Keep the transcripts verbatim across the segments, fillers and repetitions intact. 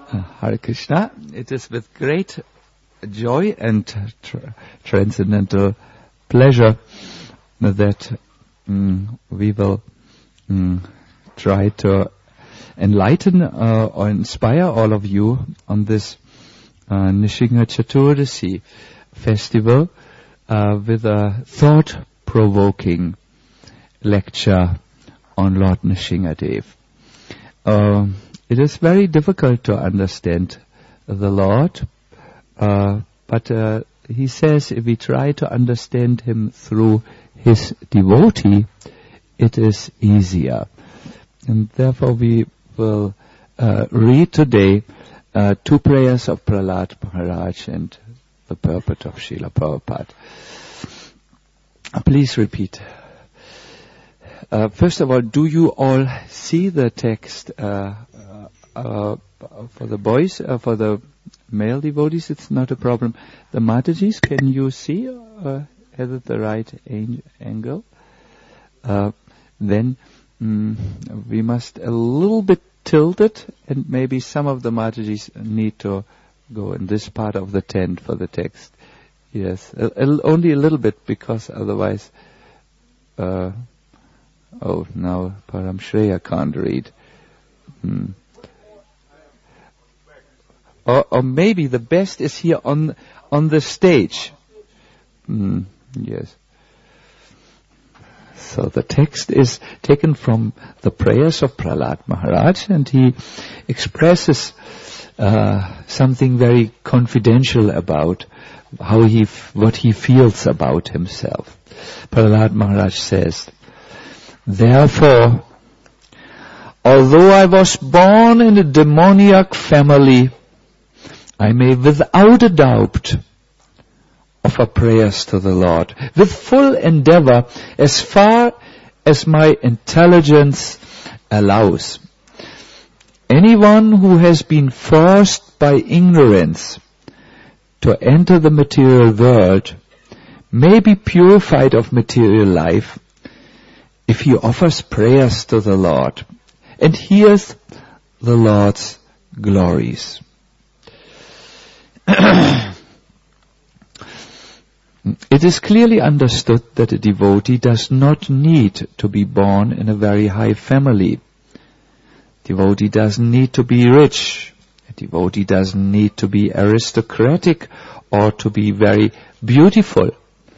Uh, Hare Krishna. It is with great joy and tra- transcendental pleasure that um, we will um, try to enlighten uh, or inspire all of you on this uh, Nishinga Chaturdasi festival uh, with a thought-provoking lecture on Lord Nrsingadev. Uh, it is very difficult to understand the Lord, uh, but uh, he says if we try to understand him through his devotee, it is easier. And therefore we will uh, read today uh, two prayers of Prahlad Maharaj and the purport of Srila Prabhupada. Please repeat. Uh, first of all, do you all see the text uh, uh, for the boys, uh, for the male devotees? It's not a problem. The Matajis, can you see? Uh, has it the right ang- angle? Uh, then mm, we must a little bit tilt it, and maybe some of the Matajis need to go in this part of the tent for the text. Yes, a, a, only a little bit, because otherwise... Uh, Oh, now Param Shreya can't read. Hmm. Or, or maybe the best is here on on the stage. Hmm. Yes. So the text is taken from the prayers of Prahlad Maharaj, and he expresses uh, something very confidential about how he, f- what he feels about himself. Prahlad Maharaj says, "Therefore, although I was born in a demoniac family, I may without a doubt offer prayers to the Lord with full endeavor as far as my intelligence allows. Anyone who has been forced by ignorance to enter the material world may be purified of material life if he offers prayers to the Lord and hears the Lord's glories." It is clearly understood that a devotee does not need to be born in a very high family. Devotee doesn't need to be rich. A devotee doesn't need to be aristocratic or to be very beautiful.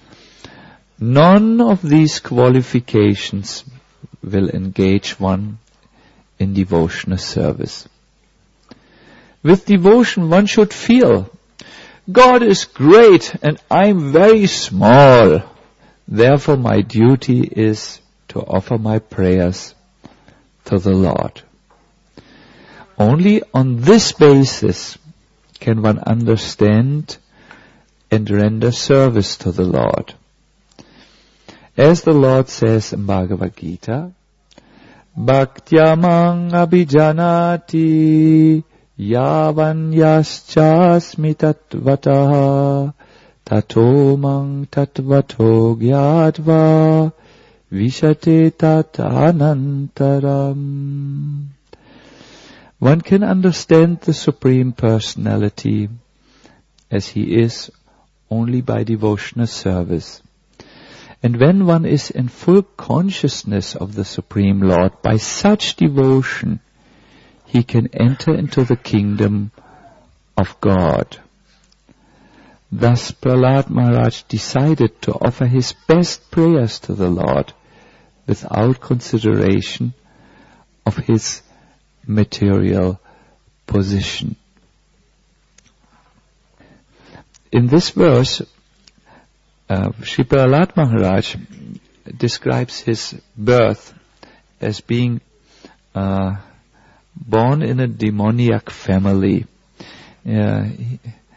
None of these qualifications will engage one in devotional service. With devotion, one should feel, God is great and I'm very small. Therefore, my duty is to offer my prayers to the Lord. Only on this basis can one understand and render service to the Lord. As the Lord says in Bhagavad Gita, "Bhaktyamang abhijanati yavan yaschasmi tatvataha tato mang tatvato gyatva vishate tat anantaram." One can understand the Supreme Personality as he is only by devotional service. And when one is in full consciousness of the Supreme Lord, by such devotion, he can enter into the kingdom of God. Thus Prahlad Maharaj decided to offer his best prayers to the Lord without consideration of his material position. In this verse, Uh, Sri Prahlad Maharaj describes his birth as being uh, born in a demoniac family. Uh, he,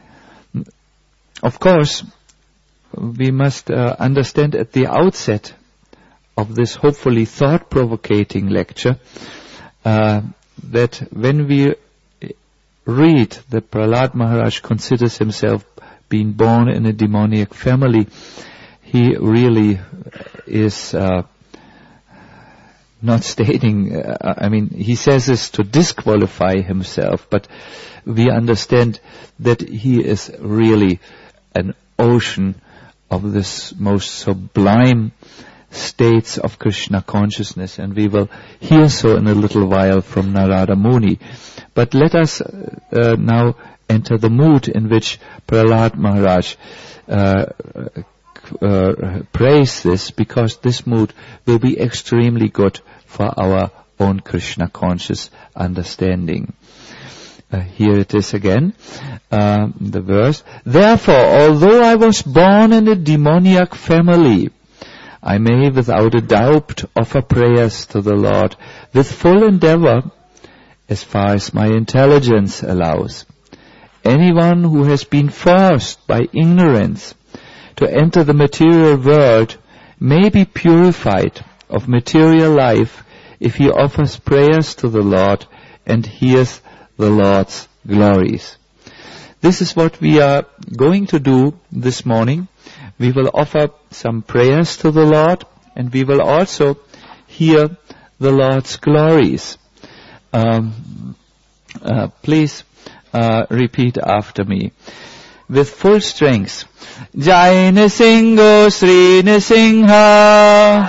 of course, we must uh, understand at the outset of this hopefully thought-provoking lecture uh, that when we read that Prahlad Maharaj considers himself being born in a demoniac family, he really is uh, not stating, uh, I mean, he says this to disqualify himself, but we understand that he is really an ocean of this most sublime states of Krishna consciousness, and we will hear so in a little while from Narada Muni. But let us uh, now enter the mood in which Prahlad Maharaj uh, uh, prays this, because this mood will be extremely good for our own Krishna conscious understanding. Uh, here it is again, uh, the verse. Therefore, although I was born in a demoniac family, I may without a doubt offer prayers to the Lord with full endeavor as far as my intelligence allows. Anyone who has been forced by ignorance to enter the material world may be purified of material life if he offers prayers to the Lord and hears the Lord's glories. This is what we are going to do this morning. We will offer some prayers to the Lord, and we will also hear the Lord's glories. Um, uh, please uh, repeat after me with full strength. Jai Nrsimha Sri Nrsimha,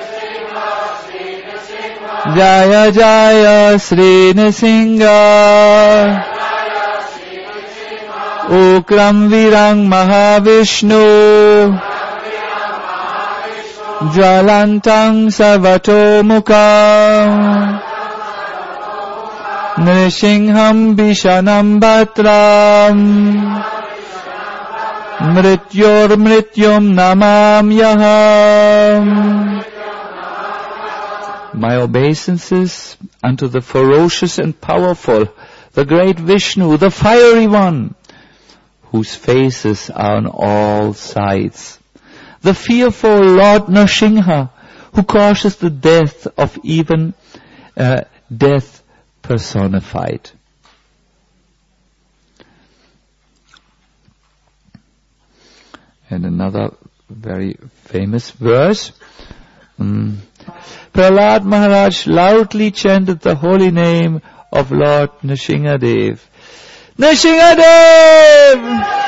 Jaya Jaya Sri Nrsimha, Ukram Virang Mahavishnu, Jvalantang Sarvato Mukha, Nrsimham Vishanam Bhatram, Mrityor Mrityum Namamyaham. My obeisances unto the ferocious and powerful, the great Vishnu, the fiery one, whose faces are on all sides. The fearful Lord Nrsimha, who causes the death of even uh, death personified. And another very famous verse. Mm. Prahlad Maharaj loudly chanted the holy name of Lord Nrsimhadev. Nrsimhadev!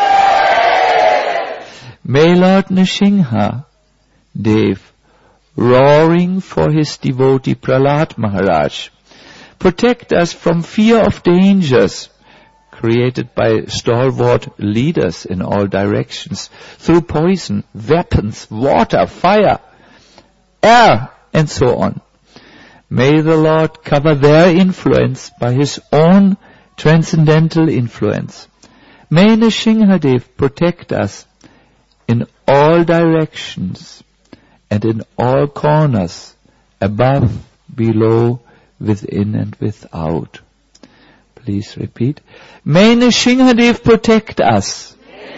May Lord Nrsimha Dev, roaring for his devotee Prahlad Maharaj, protect us from fear of dangers created by stalwart leaders in all directions through poison, weapons, water, fire, air, and so on. May the Lord cover their influence by his own transcendental influence. May Nrsimhadev protect us in all directions and in all corners, above, below, within and without. Please repeat. May Nrsimhadev protect us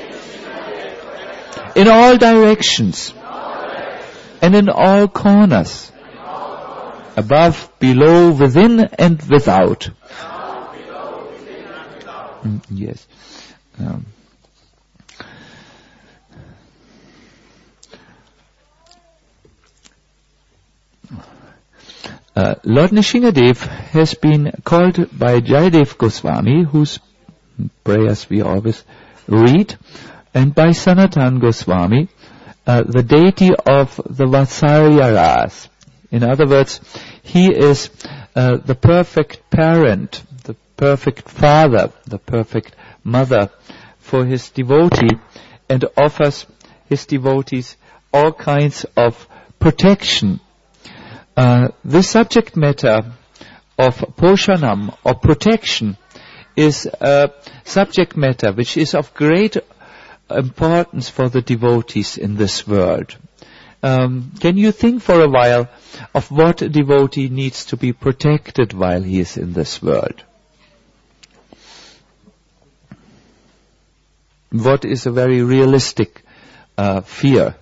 in all directions and in all corners, above, below, within and without. Mm, yes. Um, uh, Lord Nrsimhadev has been called by Jayadev Goswami, whose prayers we always read, and by Sanatan Goswami, uh, the deity of the Vatsalya Ras. In other words, he is uh, the perfect parent, the perfect father, the perfect mother for his devotee, and offers his devotees all kinds of protection. Uh, this subject matter of poshanam, or protection, is a subject matter which is of great importance for the devotees in this world. Um, can you think for a while of what a devotee needs to be protected while he is in this world? What is a very realistic uh, fear?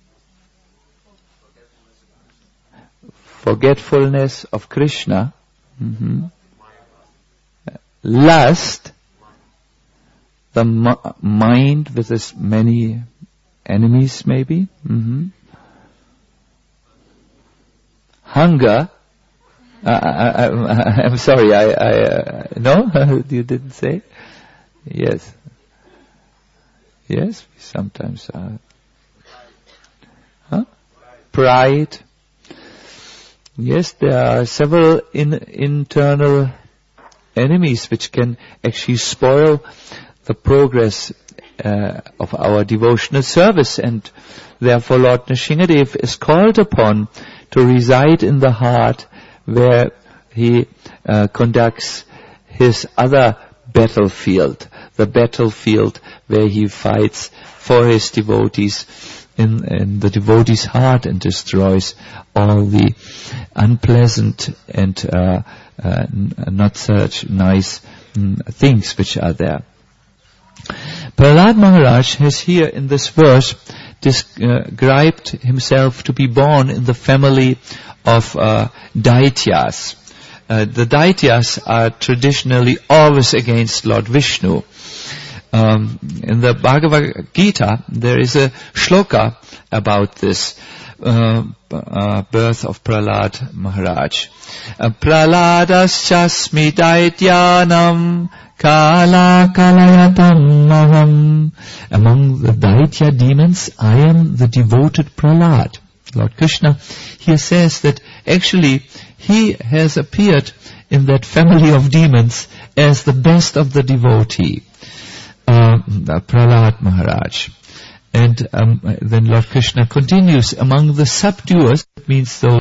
Forgetfulness of Krishna. Mm-hmm. Lust, the m- mind with its many enemies maybe. Mm-hmm. Hunger, I, I, I, I'm sorry, I, I uh, no, you didn't say? Yes. Yes, we sometimes are. Huh? Pride. Yes, there are several in, internal enemies which can actually spoil the progress uh, of our devotional service, and therefore Lord Nrsingadev is called upon to reside in the heart where he uh, conducts his other battlefield, the battlefield where he fights for his devotees in, in the devotee's heart and destroys all the unpleasant and uh, uh, n- not such nice mm, things which are there. Prahlad Maharaj has here in this verse described himself to be born in the family of uh, Daityas. Uh, the Daityas are traditionally always against Lord Vishnu. Um, in the Bhagavad Gita, there is a shloka about this uh, uh, birth of Prahlad Maharaj. Uh, Prahladascha daityanam kala kalayatam maham. Among the Daitya demons, I am the devoted Prahlad. Lord Krishna here says that actually he has appeared in that family of demons as the best of the devotee. Uh, Prahlad Maharaj. And um, then Lord Krishna continues, among the subduers, it means those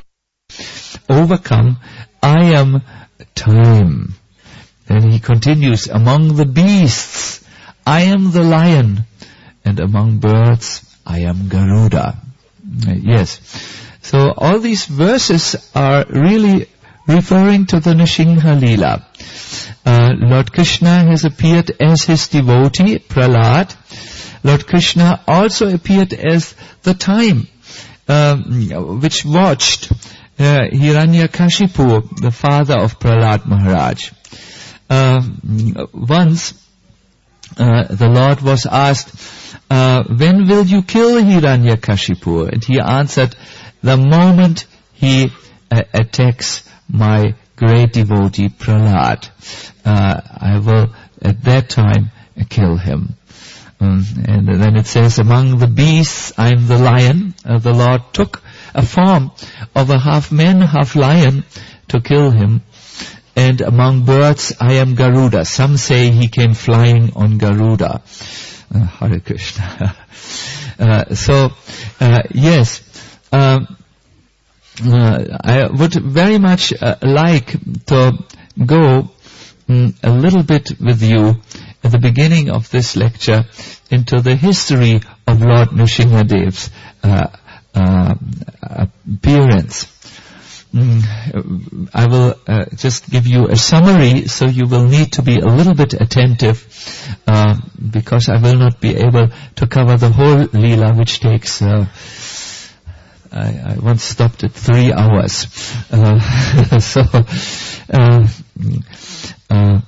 overcome, I am time. Then he continues, among the beasts, I am the lion, and among birds, I am Garuda. Uh, yes. So all these verses are really referring to the Nrsimha Leela. Uh, Lord Krishna has appeared as his devotee, Prahlad. Lord Krishna also appeared as the time, um, which watched uh, Hiranyakashipu, the father of Prahlad Maharaj. Uh, once, uh, the Lord was asked, uh, when will you kill Hiranyakashipu? And he answered, the moment he uh, attacks my great devotee Prahlad, uh, I will at that time uh, kill him. Um, and then it says, among the beasts I am the lion. Uh, the Lord took a form of a half man, half lion to kill him. And among birds I am Garuda. Some say he came flying on Garuda. Uh, Hare Krishna. uh, so, uh, yes, um, Uh, I would very much uh, like to go um, a little bit with you at the beginning of this lecture into the history of Lord Nrsingadev's uh, uh, appearance. Mm, I will uh, just give you a summary, so you will need to be a little bit attentive, uh, because I will not be able to cover the whole Leela, which takes uh, I, I once stopped at three hours. Uh, so, uh, uh,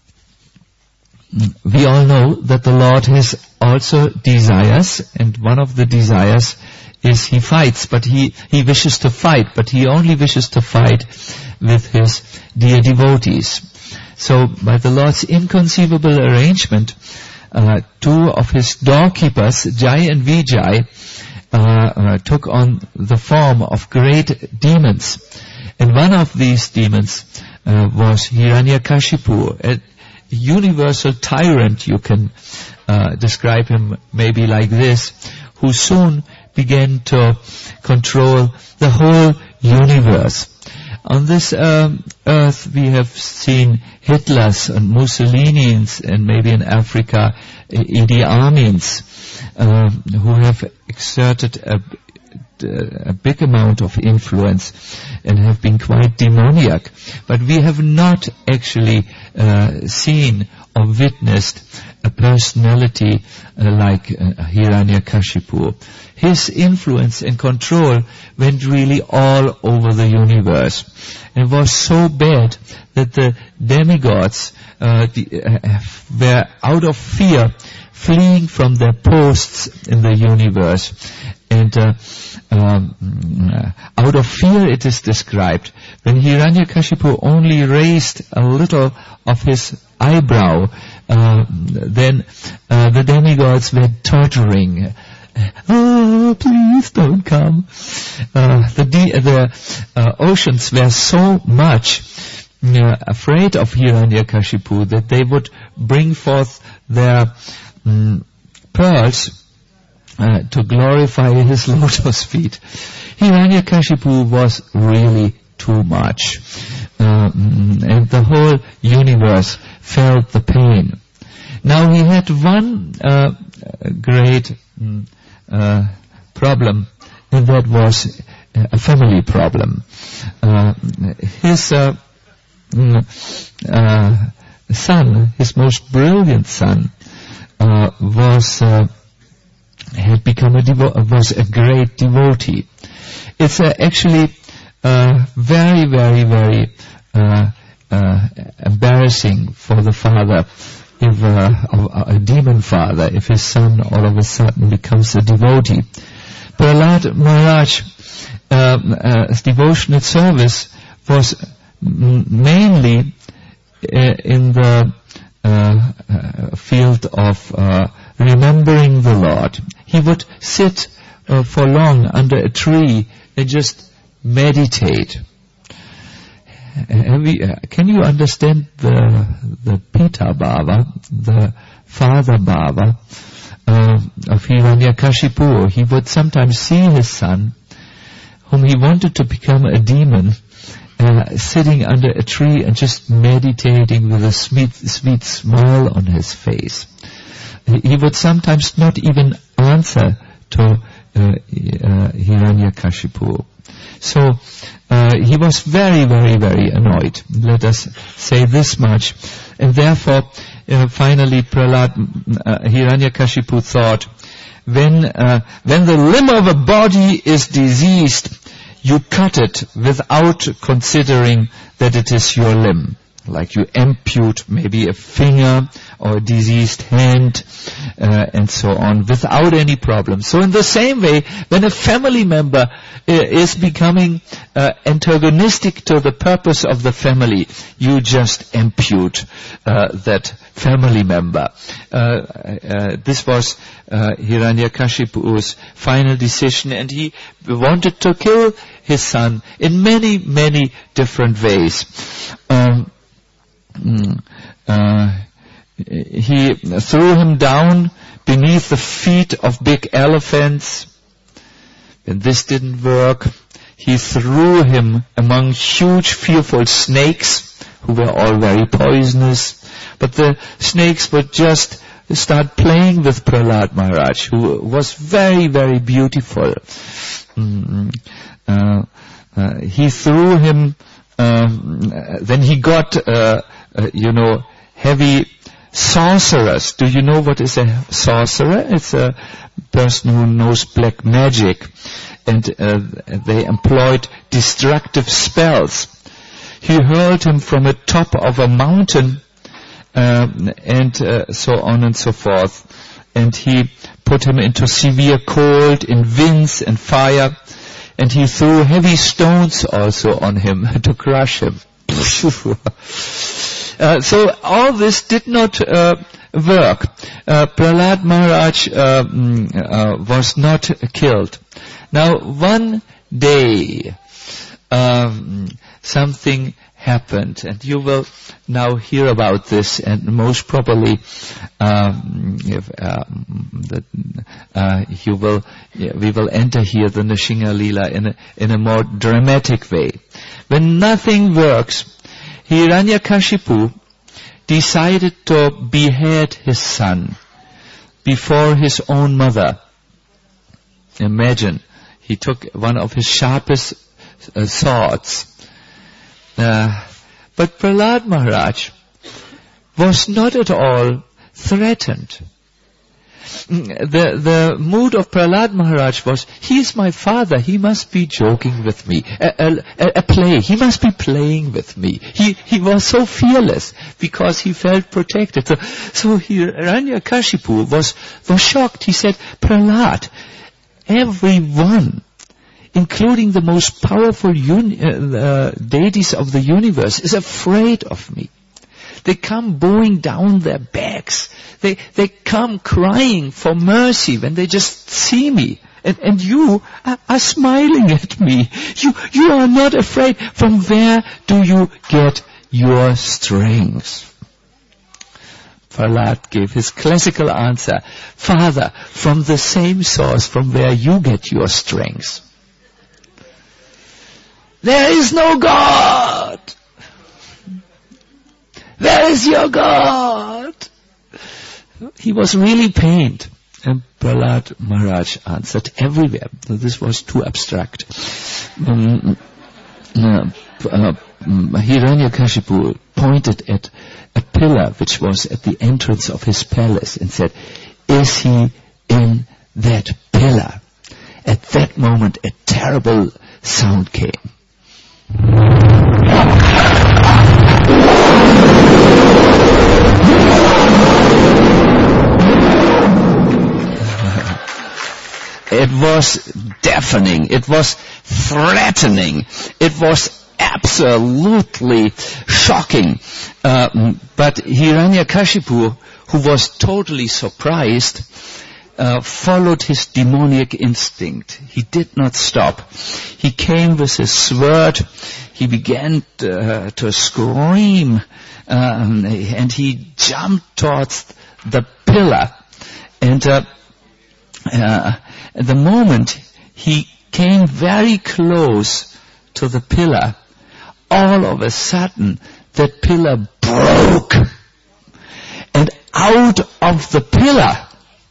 we all know that the Lord has also desires, and one of the desires is he fights, but he, he wishes to fight, but he only wishes to fight with his dear devotees. So, by the Lord's inconceivable arrangement, uh, two of his doorkeepers, Jai and Vijay, Uh, uh, took on the form of great demons. And one of these demons uh, was Hiranyakashipu, a universal tyrant, you can uh, describe him maybe like this, who soon began to control the whole universe. On this um, earth we have seen Hitlers and Mussolinis, and maybe in Africa Idi Amins, uh, who have exerted a, a big amount of influence and have been quite demoniac. But we have not actually uh, seen or witnessed a personality uh, like uh, Hiranyakashipu. His influence and control went really all over the universe. It was so bad that the demigods uh, the, uh, were out of fear fleeing from their posts in the universe And uh, um, out of fear it is described, when Hiranyakashipu only raised a little of his eyebrow, uh, then uh, the demigods were torturing. Oh, please don't come. Uh, the de- the uh, oceans were so much uh, afraid of Hiranyakashipu that they would bring forth their um, pearls Uh, to glorify his lotus feet. Hiranyakashipu was really too much. Um, and the whole universe felt the pain. Now he had one uh, great uh, problem, and that was a family problem. Uh, his uh, uh, son, his most brilliant son, uh, was uh, had become a devo- was a great devotee. It's uh, actually uh, very, very, very uh, uh, embarrassing for the father, if uh, a, a demon father, if his son all of a sudden becomes a devotee. Prahlad Maharaj's uh, uh, devotional service was m- mainly uh, in the uh, uh, field of uh, remembering the Lord. He would sit uh, for long under a tree and just meditate. Uh, we, uh, can you understand the the Pita Bhava, the father Bhava uh, of Hiranyakashipu? He would sometimes see his son, whom he wanted to become a demon, uh, sitting under a tree and just meditating with a sweet, sweet smile on his face. He would sometimes not even answer to uh, uh, Hiranyakashipu. So uh, he was very, very, very annoyed. Let us say this much. And therefore, uh, finally, Prahlad uh, Hiranyakashipu thought, when uh, when the limb of a body is diseased, you cut it without considering that it is your limb. Like you ampute maybe a finger or a diseased hand, uh, and so on, without any problem. So in the same way, when a family member uh, is becoming uh, antagonistic to the purpose of the family, you just ampute uh, that family member. Uh, uh, this was uh, Hiranyakashipu's final decision, and he wanted to kill his son in many, many different ways. Um, Mm, uh, he threw him down beneath the feet of big elephants. When this didn't work, he threw him among huge fearful snakes, who were all very poisonous. But the snakes would just start playing with Prahlad Maharaj, who was very, very beautiful. Mm, uh, uh, he threw him, um, then he got uh, Uh, you know, heavy sorcerers. Do you know what is a sorcerer? It's a person who knows black magic, and uh, they employed destructive spells. He hurled him from the top of a mountain, uh, and uh, so on and so forth. And he put him into severe cold, in winds and fire, and he threw heavy stones also on him to crush him. Uh, so all this did not uh, work. Uh, Prahlad Maharaj uh, uh, was not killed. Now one day um, something happened, and you will now hear about this, and most probably um, if, uh, the, uh, you will, yeah, we will enter here the Nrsimha Leela in a, in a more dramatic way. When nothing works, Hiranyakashipu decided to behead his son before his own mother. Imagine, he took one of his sharpest uh, swords. Uh, but Prahlad Maharaj was not at all threatened. The, the mood of Prahlad Maharaj was, he is my father, he must be joking with me, a, a, a play, he must be playing with me. He, he was so fearless because he felt protected. So, so Hiranyakashipu was, was shocked. He said, Prahlad, everyone, including the most powerful uni- uh, uh, deities of the universe, is afraid of me. They come bowing down their backs. They, they come crying for mercy when they just see me. And, and you are, are smiling at me. You, you are not afraid. From where do you get your strength? Prahlad gave his classical answer, Father, from the same source from where you get your strength. There is no God. Where is your God? He was really pained. And Prahlad Maharaj answered, everywhere. So this was too abstract. Um, uh, uh, Hiranyakashipu pointed at a pillar which was at the entrance of his palace and said, is he in that pillar? At that moment a terrible sound came. It was deafening. It was threatening. It was absolutely shocking. Uh, but Hiranyakashipu, who was totally surprised, uh, followed his demoniac instinct. He did not stop. He came with his sword. He began to, uh, to scream, um, and he jumped towards the pillar. And uh, uh, at the moment he came very close to the pillar, all of a sudden that pillar broke, and out of the pillar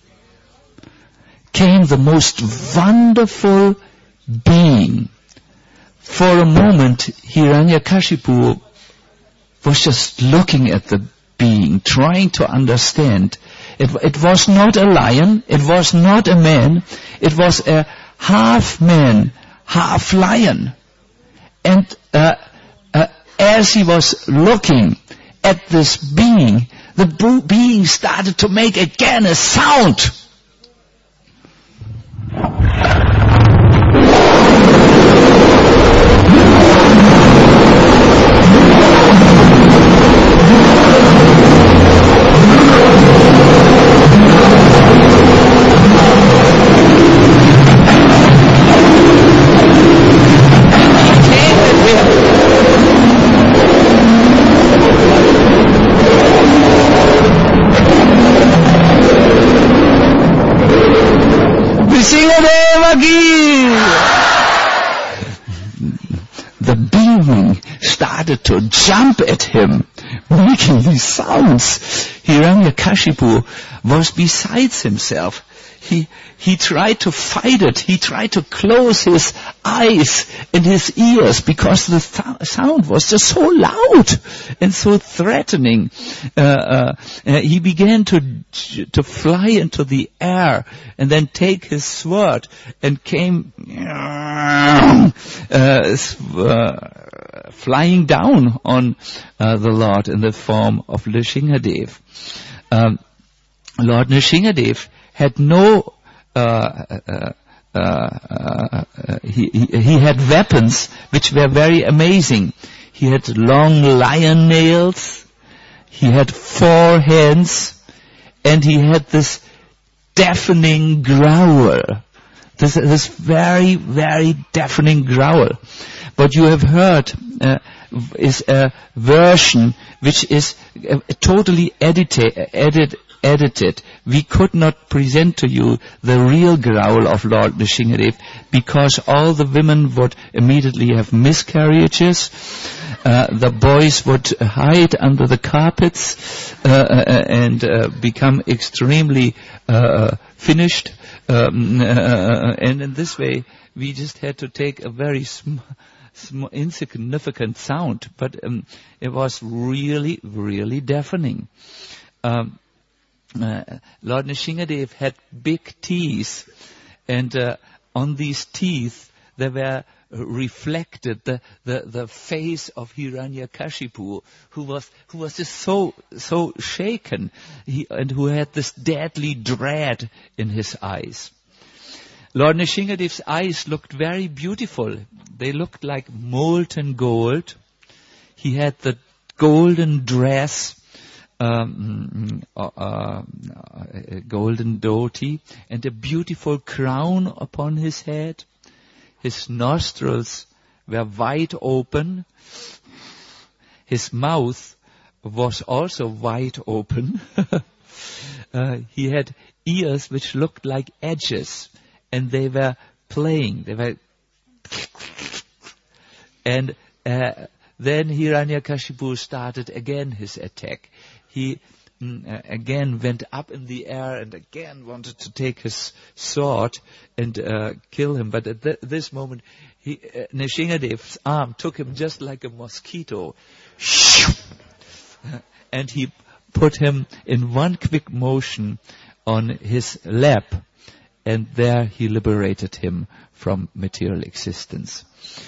came the most wonderful being. For a moment Hiranyakashipu was just looking at the being, trying to understand. It, it was not a lion, it was not a man, it was a half man, half lion. And uh, uh, as he was looking at this being, the bo- being started to make again a sound. The being started to jump at him, making these sounds. Hiranyakashipu was besides himself. He, he tried to fight it. He tried to close his eyes and his ears because the th- sound was just so loud and so threatening. Uh, uh, uh, he began to to fly into the air and then take his sword and came uh, uh, flying down on uh, the Lord in the form of Nrsingadev. Um, Lord Nrsingadev had no, uh, uh, uh, uh, he, he, he had weapons which were very amazing. He had long lion nails, he had four hands, and he had this deafening growl. This, this very, very deafening growl. What you have heard uh, is a version which is uh, totally edita- edit, edited. We could not present to you the real growl of Lord Nrsingadev because all the women would immediately have miscarriages. Uh, the boys would hide under the carpets uh, uh, and uh, become extremely uh, finished. Um, uh, and in this way, we just had to take a very sm- sm- insignificant sound, but um, it was really, really deafening. Um, uh, Lord Nrsingadev had big teeth, and uh, on these teeth there were reflected the, the, the face of Hiranyakashipu, who was who was just so so shaken, he, and who had this deadly dread in his eyes. Lord Nrsingadev's eyes looked very beautiful. They looked like molten gold. He had the golden dress, um, uh, uh, a golden dhoti, and a beautiful crown upon his head. His nostrils were wide open. His mouth was also wide open. uh, he had ears which looked like edges, and they were playing. They were, and uh, then Hiranyakashipu started again his attack. He mm, uh, again went up in the air and again wanted to take his sword and uh, kill him. But at th- this moment, he, uh, Nrsingadev's arm took him just like a mosquito. And he put him in one quick motion on his lap, and there he liberated him from material existence.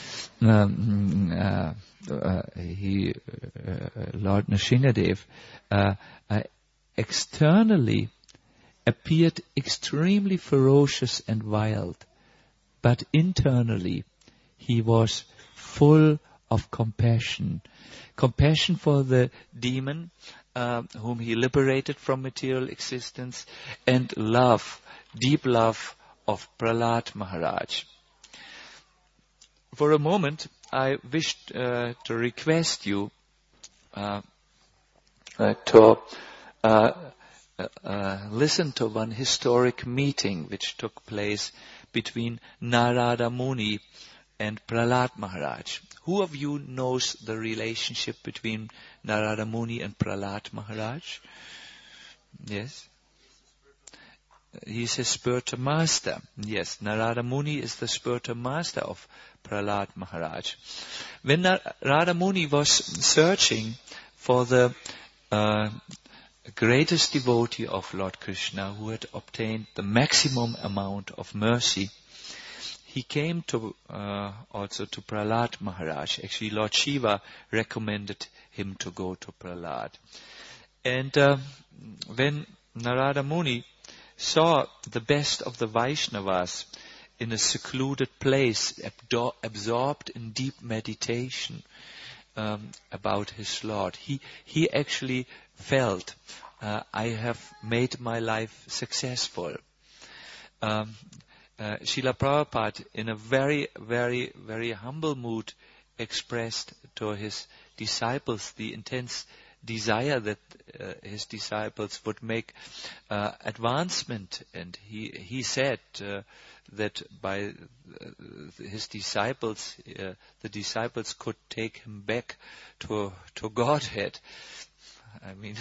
Um, uh, uh, he, uh, Lord Nrsingadev, uh, uh, externally appeared extremely ferocious and wild, but internally he was full of compassion. Compassion for the demon uh, whom he liberated from material existence, and love, deep love of Prahlad Maharaj. For a moment, I wished uh, to request you uh, uh, to uh, uh, listen to one historic meeting which took place between Narada Muni and Prahlad Maharaj. Who of you knows the relationship between Narada Muni and Prahlad Maharaj? Yes? He's his spiritual master. Yes, Narada Muni is the spiritual master of Prahlad Maharaj. When Narada Muni was searching for the uh, greatest devotee of Lord Krishna who had obtained the maximum amount of mercy, he came to uh, also to Prahlad Maharaj. Actually, Lord Shiva recommended him to go to Prahlad. And uh, when Narada Muni saw the best of the Vaishnavas in a secluded place, abdo- absorbed in deep meditation um, about his Lord, he he actually felt, uh, I have made my life successful. Um, uh, Srila Prabhupada, in a very, very, very humble mood, expressed to his disciples the intense desire that uh, his disciples would make uh, advancement, and he he said uh, that by uh, his disciples, uh, the disciples could take him back to to Godhead. I mean,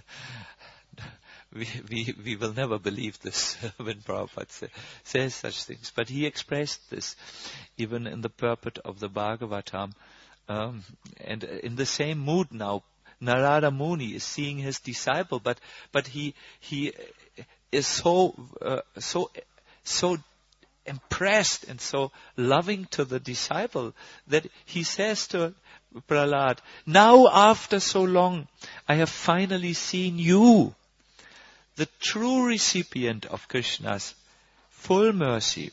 we we we will never believe this when Prabhupada say, says such things, but he expressed this even in the purport of the Bhagavatam, um, and in the same mood now. Narada Muni is seeing his disciple, but but he he is so uh, so so impressed and so loving to the disciple that he says to Prahlad, "Now after so long, I have finally seen you, the true recipient of Krishna's full mercy.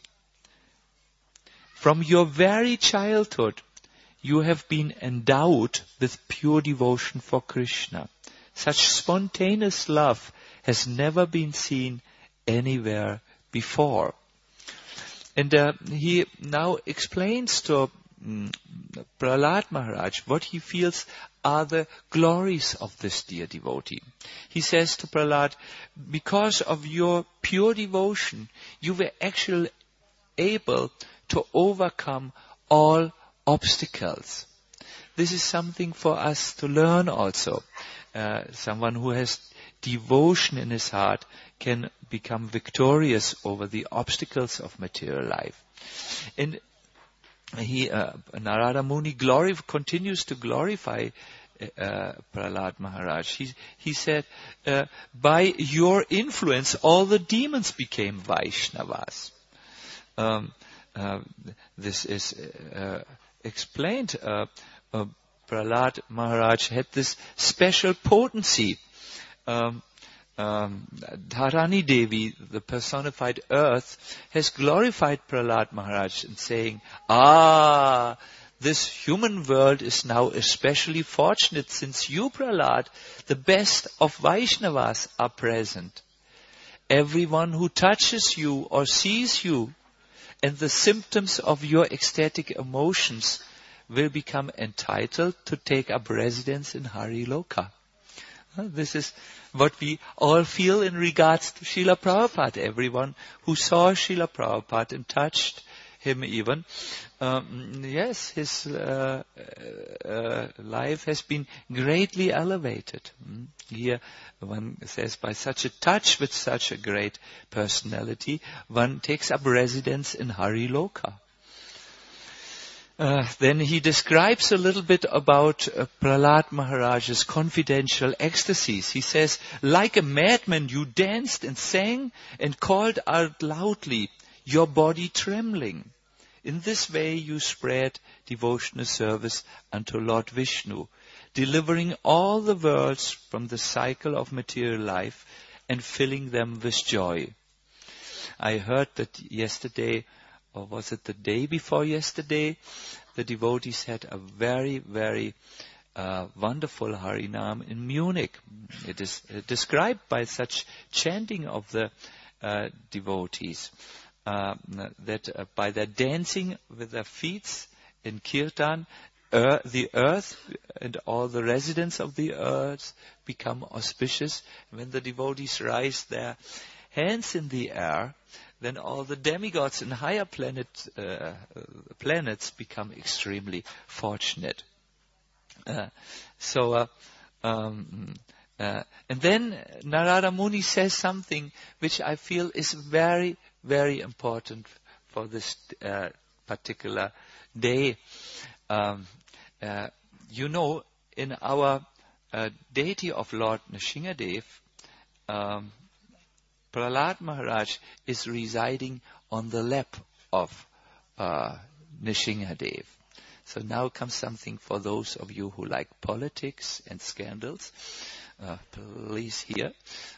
From your very childhood, you have been endowed with pure devotion for Krishna. Such spontaneous love has never been seen anywhere before." And uh, he now explains to um, Prahlad Maharaj what he feels are the glories of this dear devotee. He says to Prahlad, because of your pure devotion, you were actually able to overcome all obstacles. This is something for us to learn also. Uh, someone who has devotion in his heart can become victorious over the obstacles of material life. And he, uh, Narada Muni glorif- continues to glorify uh, Prahlad Maharaj. He, he said, uh, by your influence, all the demons became Vaishnavas. Um, uh, this is uh, explained. Uh, uh, Prahlad Maharaj had this special potency. Um, um, Dharani Devi, the personified earth, has glorified Prahlad Maharaj in saying, ah, this human world is now especially fortunate since you, Prahlad, the best of Vaishnavas, are present. Everyone who touches you or sees you and the symptoms of your ecstatic emotions will become entitled to take up residence in Hari Loka. This is what we all feel in regards to Srila Prabhupada. Everyone who saw Srila Prabhupada and touched him even, um, yes, his uh, uh, life has been greatly elevated. Here one says, by such a touch with such a great personality, one takes up residence in Hari Loka. Uh, then he describes a little bit about uh, Prahlad Maharaj's confidential ecstasies. He says, like a madman you danced and sang and called out loudly, your body trembling. In this way you spread devotional service unto Lord Vishnu, delivering all the worlds from the cycle of material life and filling them with joy. I heard that yesterday, or was it the day before yesterday, the devotees had a very, very uh, wonderful Harinam in Munich. It is uh, described by such chanting of the uh, devotees, uh, that uh, by their dancing with their feet in kirtan, er, the earth and all the residents of the earth become auspicious. When the devotees raise their hands in the air, then all the demigods in higher planet, uh, planets become extremely fortunate. Uh, so, uh, um, uh, and then Narada Muni says something which I feel is very, very important for this uh, particular day. Um, uh, you know, in our uh, deity of Lord Nrsingadev, um, Prahlad Maharaj is residing on the lap of uh, Nrsingadev. So now comes something for those of you who like politics and scandals. Uh, please hear.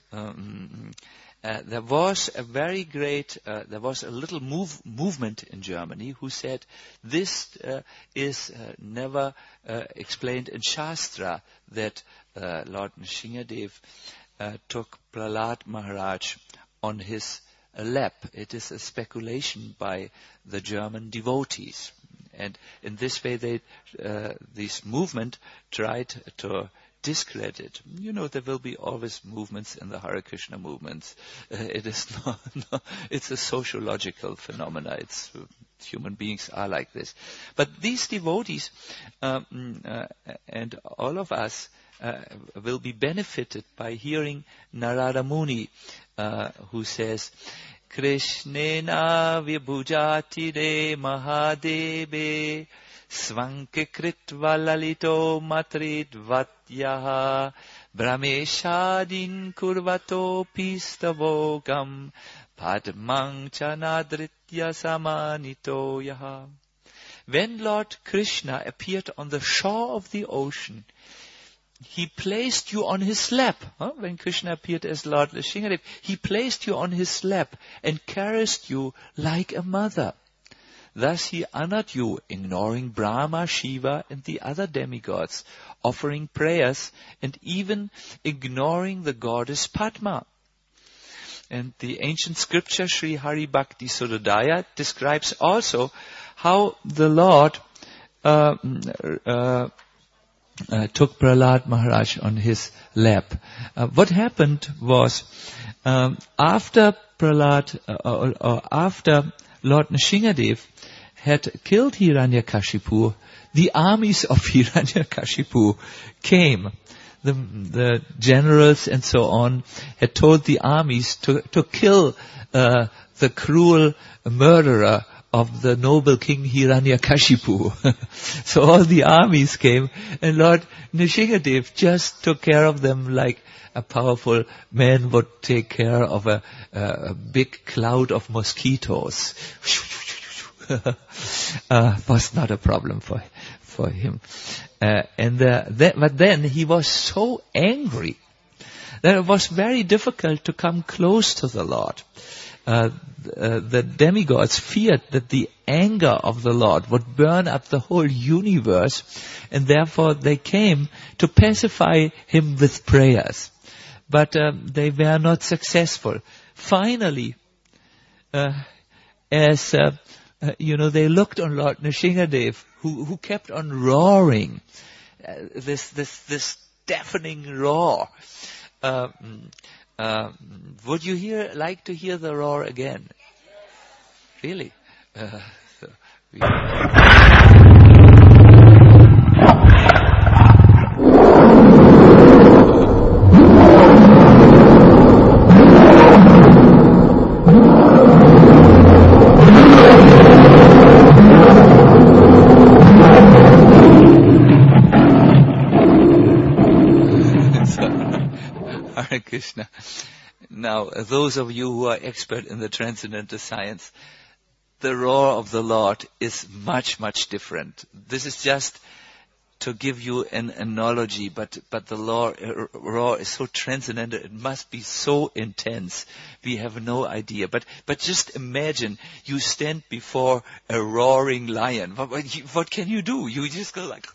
Um, uh, there was a very great, uh, there was a little move, movement in Germany who said this uh, is uh, never uh, explained in Shastra, that uh, Lord Nrsingadev Uh, took Prahlad Maharaj on his uh, lap. It is a speculation by the German devotees. And in this way, they, uh, this movement tried to discredit. You know, there will be always movements in the Hare Krishna movements. Uh, it is not, no, it's a sociological phenomena. It's uh, human beings are like this. But these devotees um, uh, and all of us Uh, will be benefited by hearing Narada Muni, uh, who says, Krishnena vibhujati de mahadeve svankekritva lalito matridvatyaha brahmeshadin kurvato pistavogam padmang chanadritya samanito yaha. When Lord Krishna appeared on the shore of the ocean, He placed you on his lap. Huh? When Krishna appeared as Lord Nrsingadev, he placed you on his lap and caressed you like a mother. Thus he honored you, ignoring Brahma, Shiva, and the other demigods, offering prayers, and even ignoring the goddess Padma. And the ancient scripture, Sri Hari Bhakti Sudodaya, describes also how the Lord uh, uh, Uh, took Prahlad Maharaj on his lap. Uh, what happened was, um, after Prahlad, uh, or, or after Lord Nrsingadev had killed Hiranyakashipu, the armies of Hiranyakashipu came. The, the generals and so on had told the armies to, to kill uh, the cruel murderer of the noble king Hiranyakashipu. So all the armies came, and Lord Nrsingadev just took care of them like a powerful man would take care of a, a big cloud of mosquitoes. uh, was not a problem for for him. Uh, and uh, that, but then he was so angry that it was very difficult to come close to the Lord. Uh, uh, the demigods feared that the anger of the Lord would burn up the whole universe, and therefore they came to pacify him with prayers. But um, they were not successful. Finally, uh, as uh, uh, you know, they looked on Lord Nrsingadev, who who kept on roaring, uh, this this this deafening roar. Uh, Uh, would you hear, like to hear the roar again? Really? Uh, so we Hare Krishna. Now, those of you who are expert in the transcendental science, the roar of the Lord is much, much different. This is just to give you an analogy, but, but the roar, uh, roar is so transcendental, it must be so intense. We have no idea. But, but just imagine you stand before a roaring lion. What, what, you, what can you do? You just go like...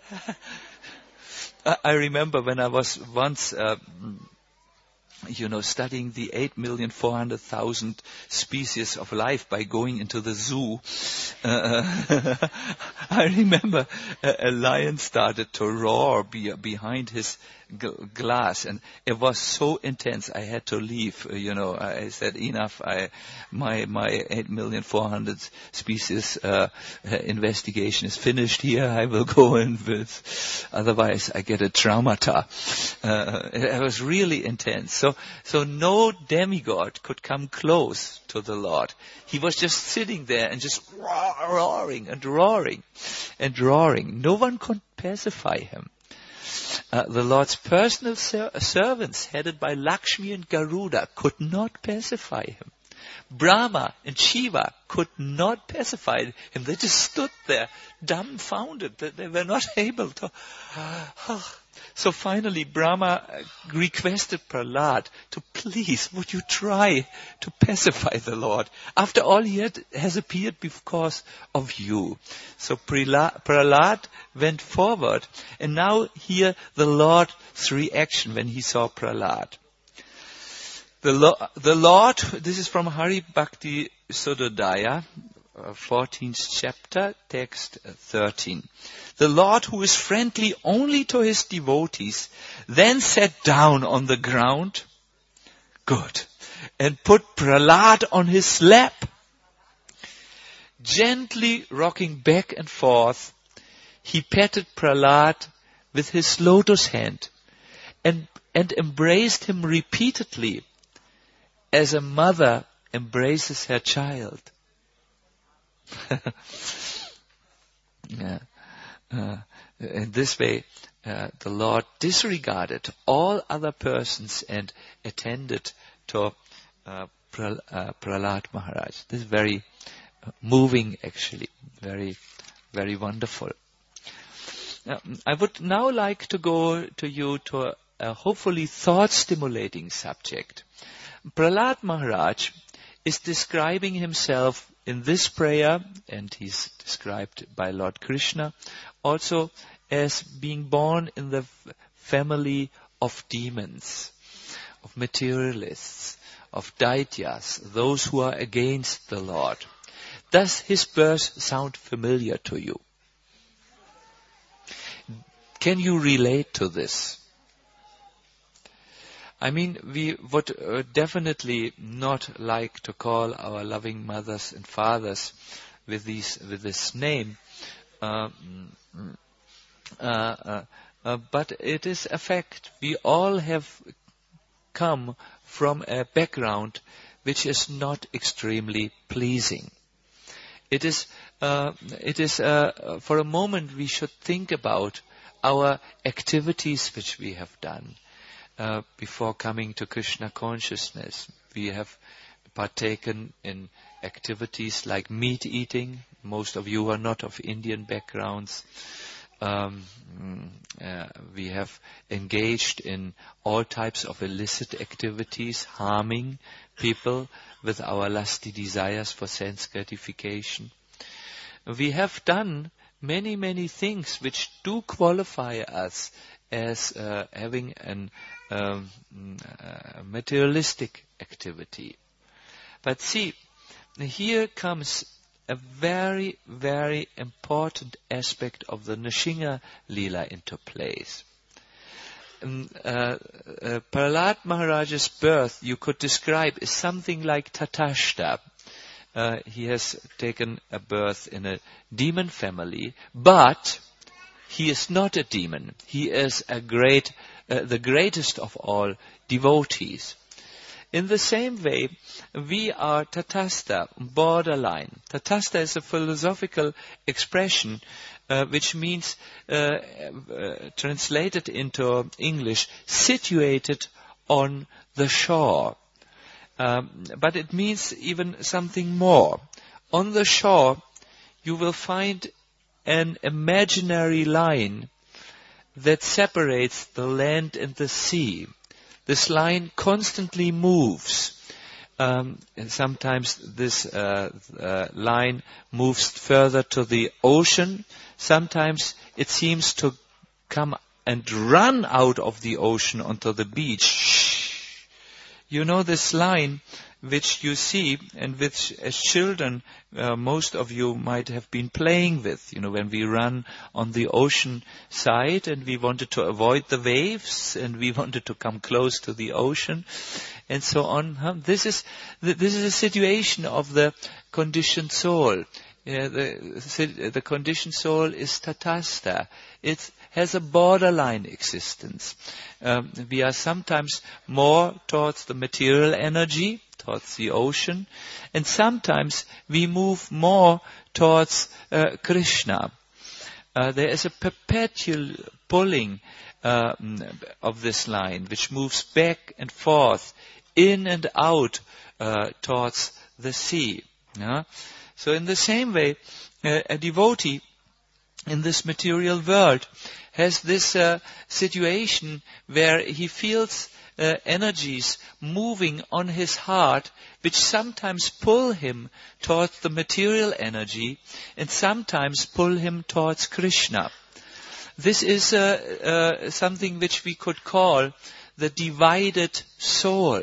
I remember when I was once, uh, you know, studying the eight million four hundred thousand species of life by going into the zoo. Uh, I remember a, a lion started to roar be, behind his g- glass, and it was so intense I had to leave. Uh, you know, I said, enough, I, my my eight million four hundred species uh, uh, investigation is finished here. I will go in with, otherwise I get a traumata. Uh, it, it was really intense. So, so no demigod could come close to the Lord. He was just sitting there and just roar, roaring and roaring and roaring. No one could pacify him. Uh, the Lord's personal ser- servants, headed by Lakshmi and Garuda, could not pacify him. Brahma and Shiva could not pacify him. They just stood there, dumbfounded. They, they were not able to... So finally, Brahma requested Prahlad to please, would you try to pacify the Lord? After all, he had, has appeared because of you. So Prahlad went forward, and now hear the Lord's reaction when he saw Prahlad. The, Lo- the Lord, this is from Hari Bhakti Sudodaya, uh, fourteenth chapter, text thirteen. The Lord, who is friendly only to his devotees, then sat down on the ground, good, and put Prahlad on his lap. Gently rocking back and forth, he patted Prahlad with his lotus hand and, and embraced him repeatedly, as a mother embraces her child. yeah. uh, in this way, uh, the Lord disregarded all other persons and attended to uh, Pra- uh, Prahlad Maharaj. This is very uh, moving, actually. Very, very wonderful. Uh, I would now like to go to you to a, a hopefully thought-stimulating subject. Prahlad Maharaj is describing himself in this prayer, and he's described by Lord Krishna, also as being born in the f- family of demons, of materialists, of daityas, those who are against the Lord. Does his birth sound familiar to you? Can you relate to this? I mean, we would uh, definitely not like to call our loving mothers and fathers with these with this name, uh, uh, uh, uh, but it is a fact. We all have come from a background which is not extremely pleasing. It is, uh, it is uh, for a moment we should think about our activities which we have done. Uh, before coming to Krishna consciousness, we have partaken in activities like meat eating. Most of you are not of Indian backgrounds. um, uh, we have engaged in all types of illicit activities, harming people with our lusty desires for sense gratification. We have done many, many things which do qualify us as uh, having an um, uh, materialistic activity. But see, here comes a very, very important aspect of the Nrsimha Leela into place. Um, uh, uh, Prahlad Maharaj's birth, you could describe, is something like Tatashta. Uh, he has taken a birth in a demon family, but he is not a demon. He is a great, uh, the greatest of all devotees. In the same way, we are Tatastha, borderline. Tatastha is a philosophical expression uh, which means, uh, uh, translated into English, situated on the shore. Um, but it means even something more. On the shore, you will find an imaginary line that separates the land and the sea. This line constantly moves. Um, and sometimes this uh, uh, line moves further to the ocean. Sometimes it seems to come and run out of the ocean onto the beach. You know this line which you see and which as children uh, most of you might have been playing with. You know, when we run on the ocean side and we wanted to avoid the waves and we wanted to come close to the ocean and so on. Huh? This is this is a situation of the conditioned soul. Yeah, the, the conditioned soul is tatastha. It has a borderline existence. Um, we are sometimes more towards the material energy, towards the ocean, and sometimes we move more towards uh, Krishna. Uh, there is a perpetual pulling uh, of this line, which moves back and forth, in and out uh, towards the sea. Yeah? So in the same way, uh, a devotee in this material world has this uh, situation where he feels uh, energies moving on his heart, which sometimes pull him towards the material energy and sometimes pull him towards Krishna. This is uh, uh, something which we could call the divided soul.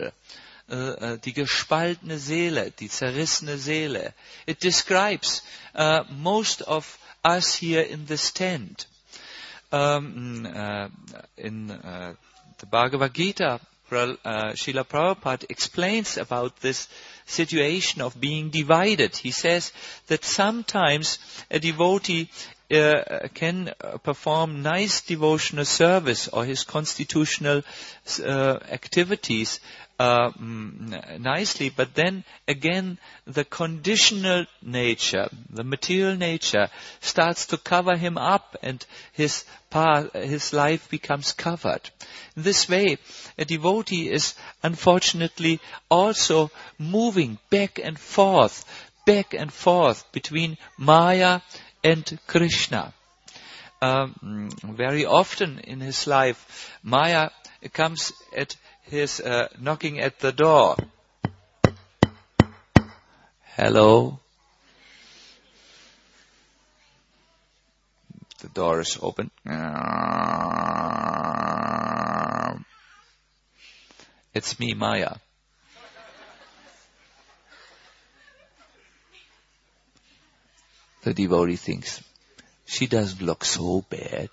Uh, die gespaltene Seele, die zerrissene Seele. It describes uh, most of us here in this tent. Um, uh, in uh, the Bhagavad Gita, uh, Srila Prabhupada explains about this situation of being divided. He says that sometimes a devotee uh, can perform nice devotional service or his constitutional uh, activities Uh, nicely, but then again the conditional nature, the material nature starts to cover him up and his path, his life becomes covered. In this way, a devotee is unfortunately also moving back and forth, back and forth between Maya and Krishna. Um, very often in his life, Maya comes at his uh, knocking at the door. Hello. The door is open. It's me, Maya. The devotee thinks, she doesn't look so bad.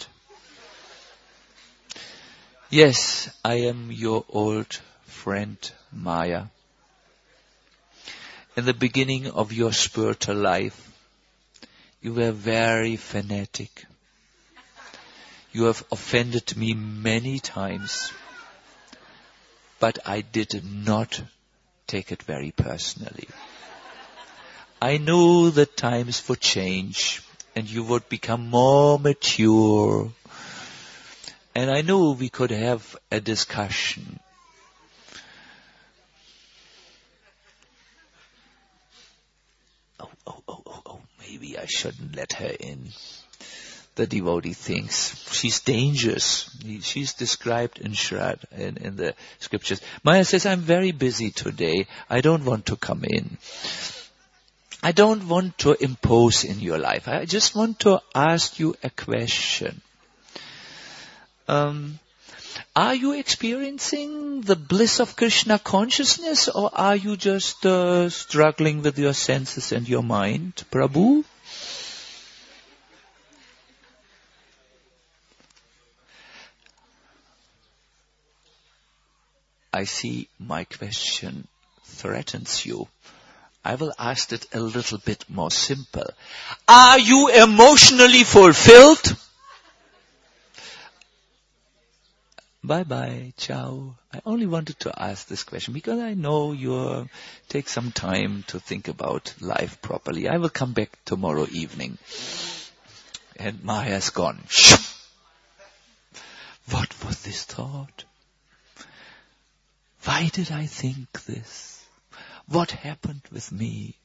Yes, I am your old friend Maya. In the beginning of your spiritual life, you were very fanatic. You have offended me many times, but I did not take it very personally. I knew that times would change and you would become more mature. And I knew we could have a discussion. Oh, oh, oh, oh, oh, maybe I shouldn't let her in. the devotee thinks. She's dangerous. She's described in Shrad, in, in the scriptures. Maya says, I'm very busy today. I don't want to come in. I don't want to impose in your life. I just want to ask you a question. Um, are you experiencing the bliss of Krishna consciousness, or are you just uh, struggling with your senses and your mind, Prabhu? I see my question threatens you. I will ask it a little bit more simple. Are you emotionally fulfilled? Bye-bye, ciao. I only wanted to ask this question because I know you take some time to think about life properly. I will come back tomorrow evening. And Maya's gone. What was this thought? Why did I think this? What happened with me?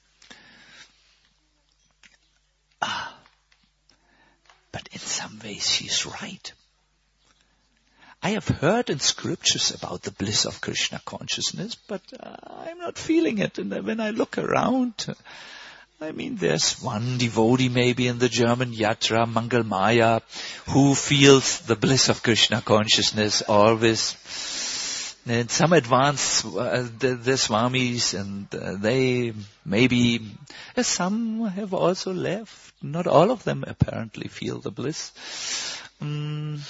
Ah, but in some ways she's right. I have heard in scriptures about the bliss of Krishna consciousness, but uh, I'm not feeling it. And when I look around, I mean, there's one devotee maybe in the German Yatra, Mangal Maya, who feels the bliss of Krishna consciousness always. And some advanced, uh, the, the Swamis, and uh, they maybe, uh, some have also left. Not all of them apparently feel the bliss. Um,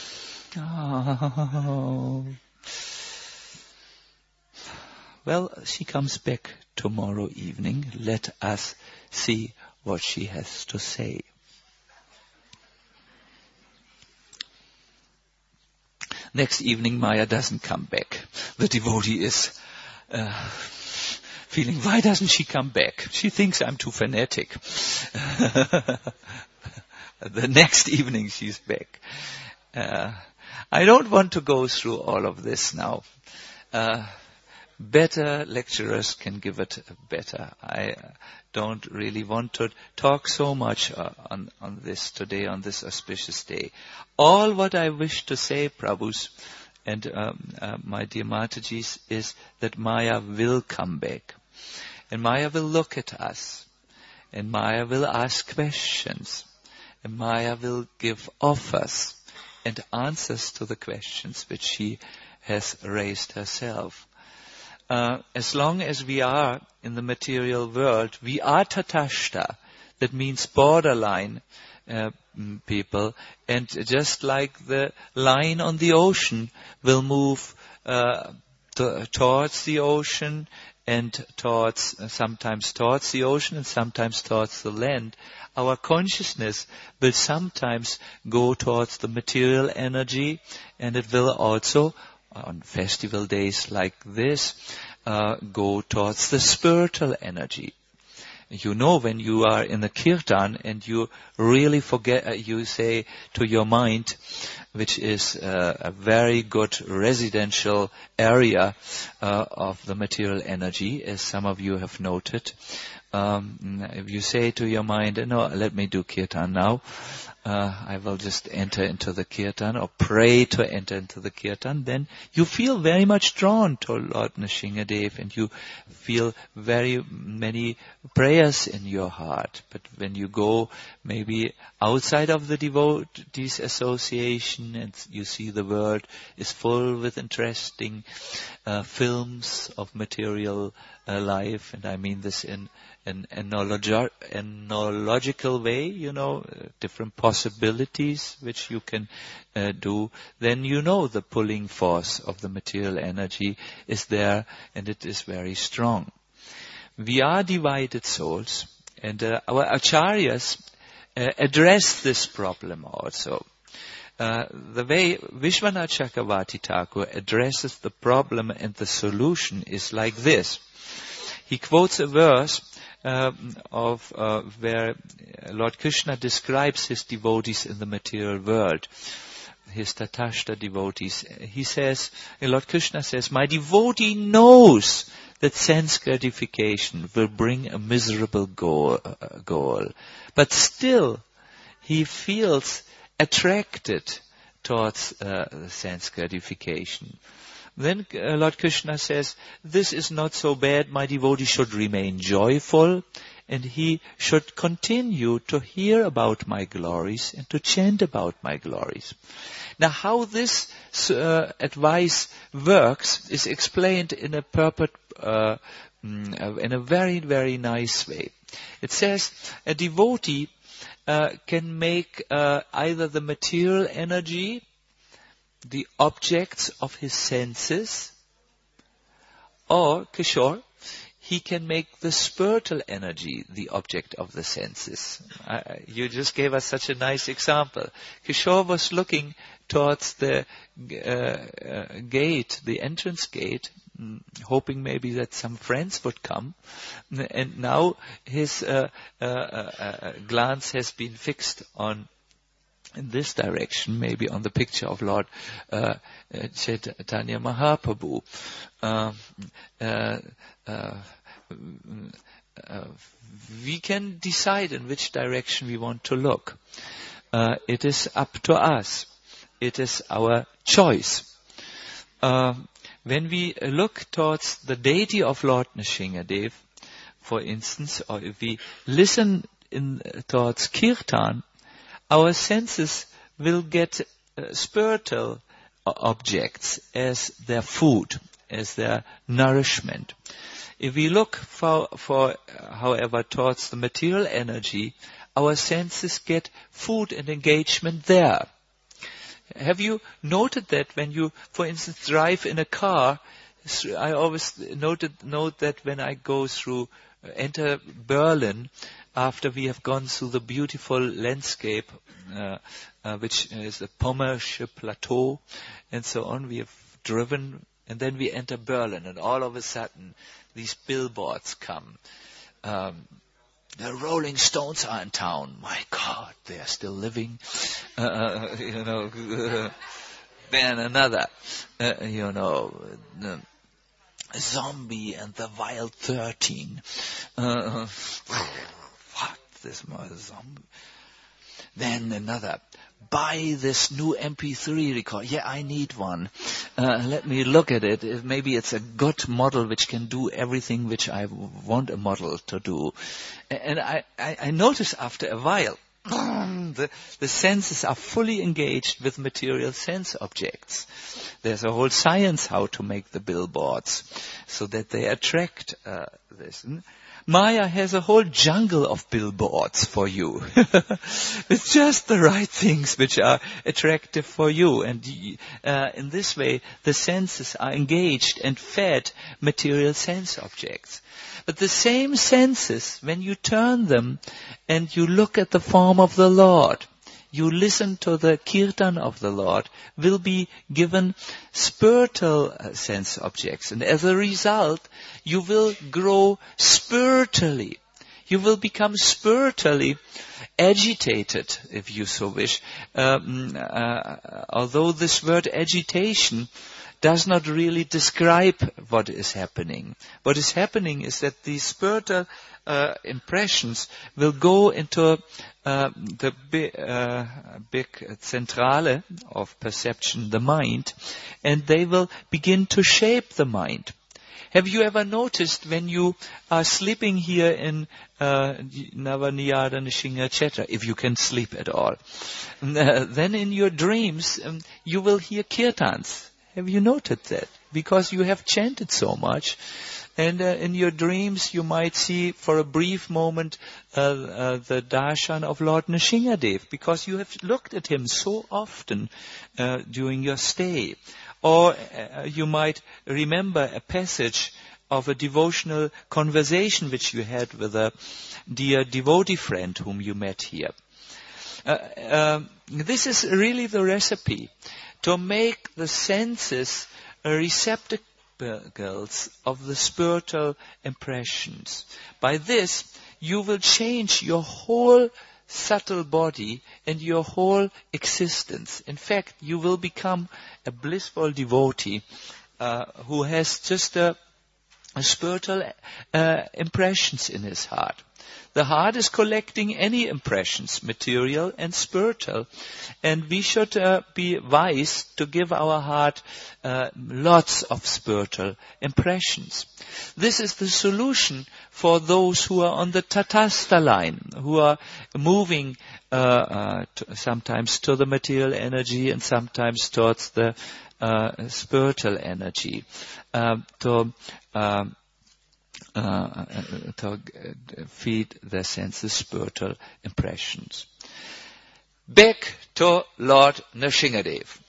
oh. Well, she comes back tomorrow evening. Let us see what she has to say. Next evening, Maya doesn't come back. The devotee is uh, feeling, why doesn't she come back? She thinks I'm too fanatic. The next evening, she's back. Uh, I don't want to go through all of this now. Uh, better lecturers can give it better. I uh, don't really want to talk so much uh, on, on this today, on this auspicious day. All what I wish to say, Prabhus and um, uh, my dear Matajis, is that Maya will come back. And Maya will look at us. And Maya will ask questions. And Maya will give offers and answers to the questions which she has raised herself. Uh, as long as we are in the material world, we are tatashta. That means borderline uh, people. And just like the line on the ocean will move uh, to, towards the ocean and towards, uh, sometimes towards the ocean and sometimes towards the land, our consciousness will sometimes go towards the material energy, and it will also, on festival days like this, uh, go towards the spiritual energy. You know, when you are in the kirtan and you really forget, uh, you say to your mind, which is uh, a very good residential area uh, of the material energy, as some of you have noted. Um, if you say to your mind, no, let me do kirtan now, uh, I will just enter into the kirtan or pray to enter into the kirtan, then you feel very much drawn to Lord Nrsingadev and you feel very many prayers in your heart. But when you go maybe outside of the devotees association and you see the world is full with interesting uh, films of material uh, life, and I mean this in an enologi- enological way, you know, uh, different possibilities which you can uh, do, then you know the pulling force of the material energy is there and it is very strong. We are divided souls, and uh, our acharyas uh, address this problem also. Uh, the way Vishwanath Chakravarti Thakur addresses the problem and the solution is like this. He quotes a verse Uh, of uh, where Lord Krishna describes his devotees in the material world, his tatashta devotees. He says, Lord Krishna says, my devotee knows that sense gratification will bring a miserable goal, uh, goal. But still, he feels attracted towards uh, the sense gratification. Then uh, Lord Krishna says, this is not so bad, my devotee should remain joyful, and he should continue to hear about my glories and to chant about my glories. Now, how this uh, advice works is explained in a purport, uh, in a very, very nice way. It says, a devotee uh, can make uh, either the material energy the objects of his senses, or, Kishore, he can make the spiritual energy the object of the senses. Uh, you just gave us such a nice example. Kishore was looking towards the uh, uh, gate, the entrance gate, mm, hoping maybe that some friends would come. And now his uh, uh, uh, glance has been fixed on in this direction, maybe on the picture of Lord uh, uh, Chaitanya Mahaprabhu. Uh, uh, uh, uh, we can decide in which direction we want to look. Uh, it is up to us. It is our choice. Uh, when we look towards the deity of Lord Nrsingadev, for instance, or if we listen in, towards Kirtan, our senses will get uh, spiritual objects as their food, as their nourishment. If we look for, for, however, towards the material energy, our senses get food and engagement there. Have you noted that when you, for instance, drive in a car? I always noted, note that when I go through, uh, enter Berlin, after we have gone through the beautiful landscape, uh, uh, which is the Pommersche Plateau, and so on, we have driven, and then we enter Berlin, and all of a sudden, these billboards come. Um, the Rolling Stones are in town. My God, they are still living. Uh, you know, uh, then another, uh, you know, uh, Zombie and the Wild Thirteen. Uh, what? This zombie? Then another. Buy this new M P three recorder. Yeah, I need one. Uh, let me look at it. Maybe it's a good model which can do everything which I want a model to do. And I, I, I notice after a while, the, the senses are fully engaged with material sense objects. There's a whole science how to make the billboards so that they attract uh, this. Maya has a whole jungle of billboards for you. It's just the right things which are attractive for you. And uh, in this way, the senses are engaged and fed material sense objects. But the same senses, when you turn them and you look at the form of the Lord, you listen to the kirtan of the Lord, will be given spiritual uh, sense objects. And as a result, you will grow spiritually. You will become spiritually agitated, if you so wish. Um, uh, although this word agitation does not really describe what is happening. What is happening is that these spiritual uh, impressions will go into uh, the big, uh, big centrale of perception, the mind, and they will begin to shape the mind. Have you ever noticed when you are sleeping here in uh, Navaniyada Nishinga Chetra, if you can sleep at all, uh, then in your dreams um, you will hear kirtans. Have you noted that? Because you have chanted so much. And uh, in your dreams you might see for a brief moment uh, uh, the darshan of Lord Nrsingadev, because you have looked at him so often uh, during your stay. Or uh, you might remember a passage of a devotional conversation which you had with a dear devotee friend whom you met here. Uh, uh, this is really the recipe to make the senses receptacles of the spiritual impressions. By this, you will change your whole subtle body and your whole existence. In fact, you will become a blissful devotee uh, who has just a, a spiritual uh, impressions in his heart. The heart is collecting any impressions, material and spiritual. And we should uh, be wise to give our heart uh, lots of spiritual impressions. This is the solution for those who are on the Tatastha line, who are moving uh, uh, to, sometimes to the material energy and sometimes towards the uh, spiritual energy. Uh, to... Um, Uh, to feed their senses spiritual impressions. Back to Lord Nrsingadev.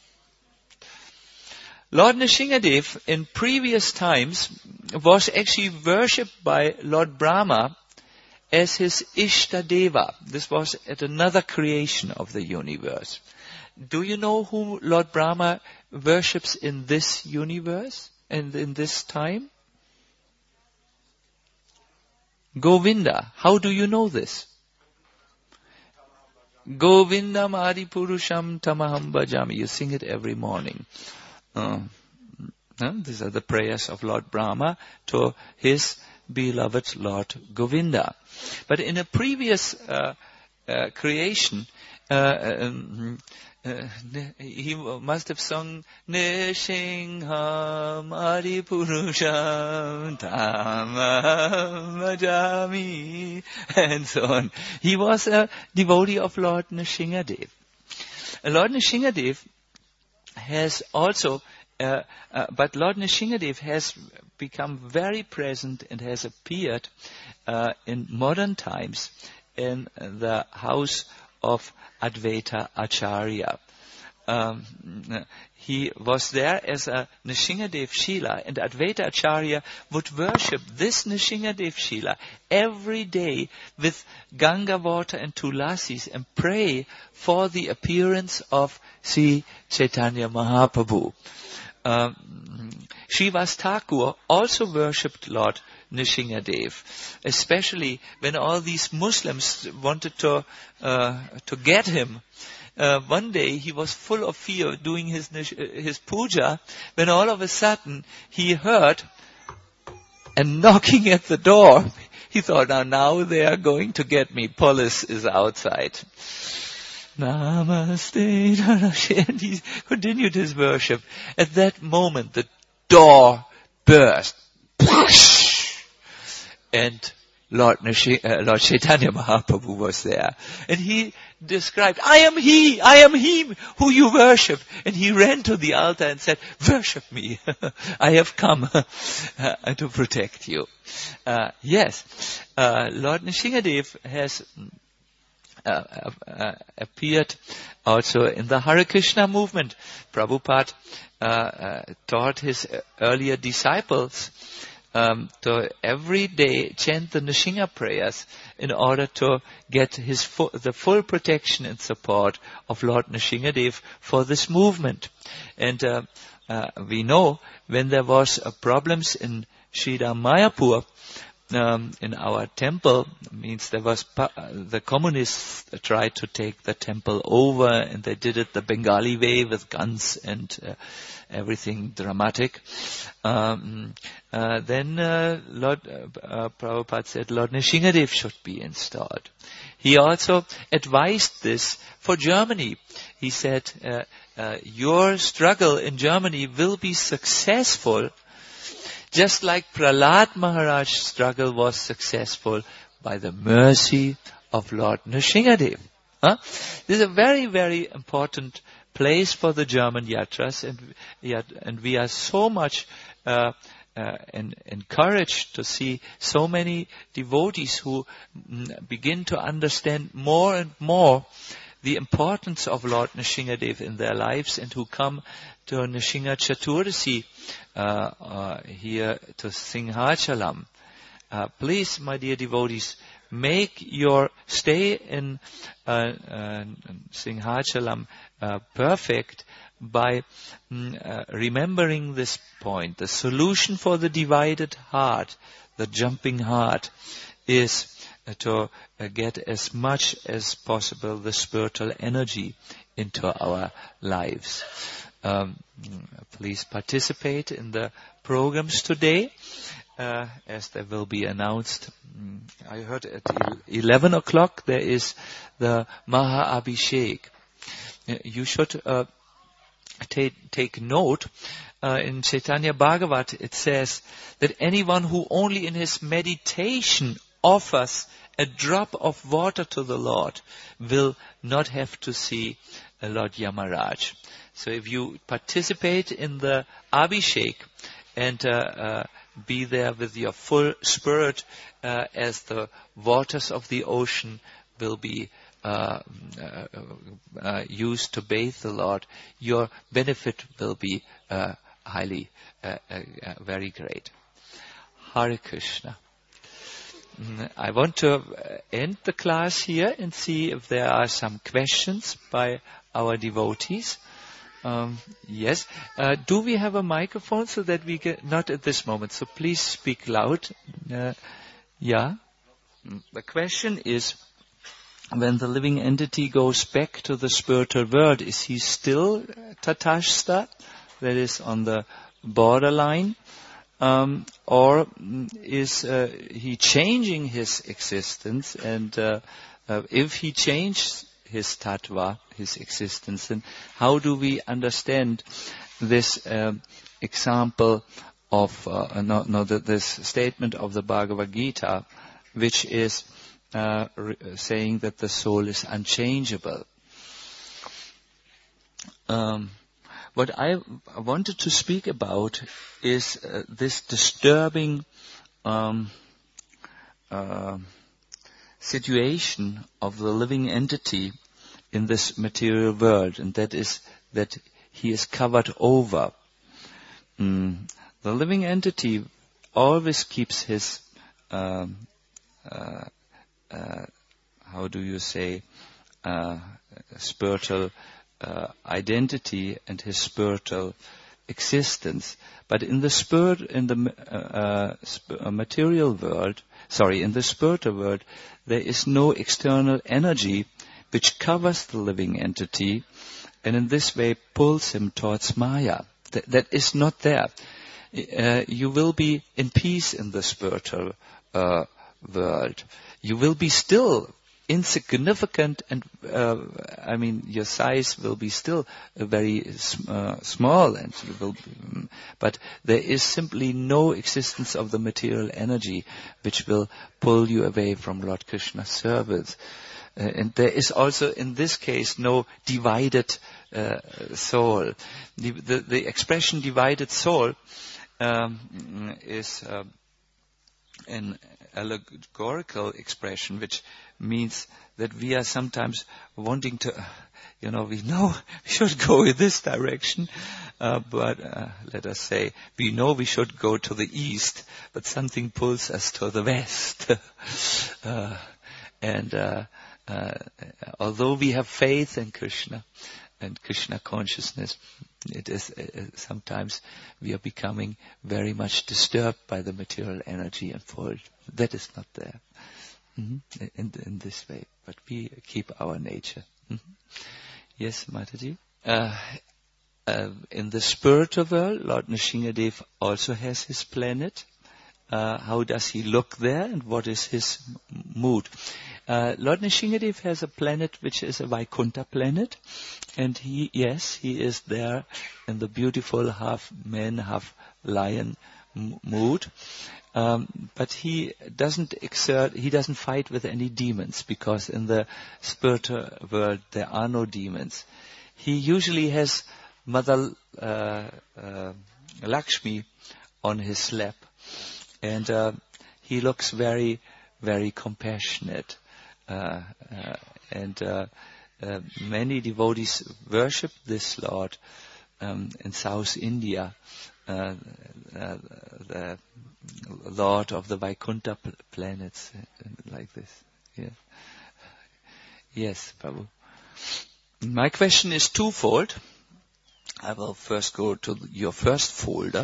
Lord Nrsingadev in previous times was actually worshipped by Lord Brahma as his Ishtadeva. This was at another creation of the universe. Do you know who Lord Brahma worships in this universe and in this time? Govinda. How do you know this? Govindam Adi Purusham Tamaham Bhajami. You sing it every morning. Uh, uh, these are the prayers of Lord Brahma to his beloved Lord Govinda. But in a previous uh, uh, creation, uh, um, uh, he must have sung Nishingham Adi Purusham Tamaham Bhajami and so on. He was a devotee of Lord Nrsingadev. Lord Nrsingadev has also, uh, uh, but Lord Nrsingadev has become very present and has appeared uh, in modern times in the house of Advaita Acharya. Um, he was there as a Nrsingadev Shila, and Advaita Acharya would worship this Nrsingadev Shila every day with Ganga water and tulasis and pray for the appearance of Sri Chaitanya Mahaprabhu. Um, Srivas Thakur also worshipped Lord Nrsingadev, especially when all these Muslims wanted to uh, to get him. Uh, one day he was full of fear doing his his puja, when all of a sudden he heard a knocking at the door. He thought, now, now they are going to get me. Police is outside. Namaste, Namaste. And he continued his worship. At that moment, the door burst. And Lord, Nishi, uh, Lord Chaitanya Mahaprabhu was there. And he described, I am he, I am he who you worship. And he ran to the altar and said, worship me. I have come uh, to protect you. Uh, yes, uh, Lord Nrsingadev has uh, uh, appeared also in the Hare Krishna movement. Prabhupada uh, uh, taught his earlier disciples Um, to every day chant the Nrsinga prayers in order to get his fu- the full protection and support of Lord Nrsingadev for this movement. And uh, uh, we know when there was uh, problems in Sridham Mayapur, um, in our temple, means there was pa- the communists tried to take the temple over, and they did it the Bengali way with guns and uh, everything dramatic. Um, uh, then uh, Lord uh, uh, Prabhupada said Lord Nrsingadev should be installed. He also advised this for Germany. He said, uh, uh, your struggle in Germany will be successful, just like Prahlad Maharaj's struggle was successful by the mercy of Lord Nrsingadev. Huh? This is a very, very important place for the German yatras, and, and we are so much uh, uh, en- encouraged to see so many devotees who mm, begin to understand more and more the importance of Lord Nrsingadev in their lives, and who come to Nrsinga Chaturdasi uh, uh, here to Singhachalam. Uh, please, my dear devotees, make your stay in uh, uh, Singhachalam uh, perfect by mm, uh, remembering this point. The solution for the divided heart, the jumping heart, is uh, to uh, get as much as possible the spiritual energy into our lives. Um, please participate in the programs today. uh, as they will be announced. Mm, I heard at eleven o'clock there is the Maha Abhishek. Uh, you should uh, take, take note. Uh, in Chaitanya Bhagavat it says that anyone who only in his meditation offers a drop of water to the Lord will not have to see uh, Lord Yamaraj. So if you participate in the Abhishek and uh, uh, be there with your full spirit uh, as the waters of the ocean will be uh, uh, uh, used to bathe the Lord, your benefit will be uh, highly, uh, uh, uh, very great. Hare Krishna. I want to end the class here and see if there are some questions by our devotees. Um, yes. Uh, do we have a microphone so that we get, not at this moment, so please speak loud. Uh, yeah. The question is, when the living entity goes back to the spiritual world, is he still Tatashta, that is on the borderline, um, or is uh, he changing his existence? And uh, uh, if he changed his tattva, his existence, then how do we understand this uh, example of, uh, no, no, the, this statement of the Bhagavad Gita, which is uh, re- saying that the soul is unchangeable? Um, what I wanted to speak about is uh, this disturbing um, uh, situation of the living entity in this material world, and that is that he is covered over. Mm. The living entity always keeps his, um, uh, uh, how do you say, uh, spiritual uh, identity and his spiritual existence. But in the spirit, in the uh, sp- uh, material world, sorry, in the spiritual world, there is no external energy which covers the living entity and in this way pulls him towards Maya. Th- that is not there. Uh, you will be in peace in the spiritual uh, world. You will be still insignificant and, uh, I mean, your size will be still uh, very uh, small, and you will, um, but there is simply no existence of the material energy which will pull you away from Lord Krishna's service. Uh, and there is also, in this case, no divided uh, soul. The, the, the expression divided soul um, is uh, an allegorical expression, which means that we are sometimes wanting to, you know, we know we should go in this direction, uh, but uh, let us say, we know we should go to the east, but something pulls us to the west. uh, and uh, uh, although we have faith in Krishna and Krishna consciousness, it is uh, sometimes we are becoming very much disturbed by the material energy and fall. That is not there. Mm-hmm. In, in this way, but we keep our nature. Mm-hmm. Yes, Mataji? Uh, uh, in the spiritual world, Lord Nrsingadev also has his planet. Uh, how does he look there and what is his m- mood? Uh, Lord Nrsingadev has a planet which is a Vaikuntha planet, and he, yes, he is there in the beautiful half man, half lion m- mood. Um, but he doesn't exert, he doesn't fight with any demons, because in the spiritual world there are no demons. He usually has Mother uh, uh, Lakshmi on his lap, and uh, he looks very, very compassionate. Uh, uh, and uh, uh, many devotees worship this Lord um, in South India. Uh, uh, the Lord of the Vaikuntha pl- planets, uh, like this. Yeah. Yes, Prabhu. My question is twofold. I will first go to your first folder.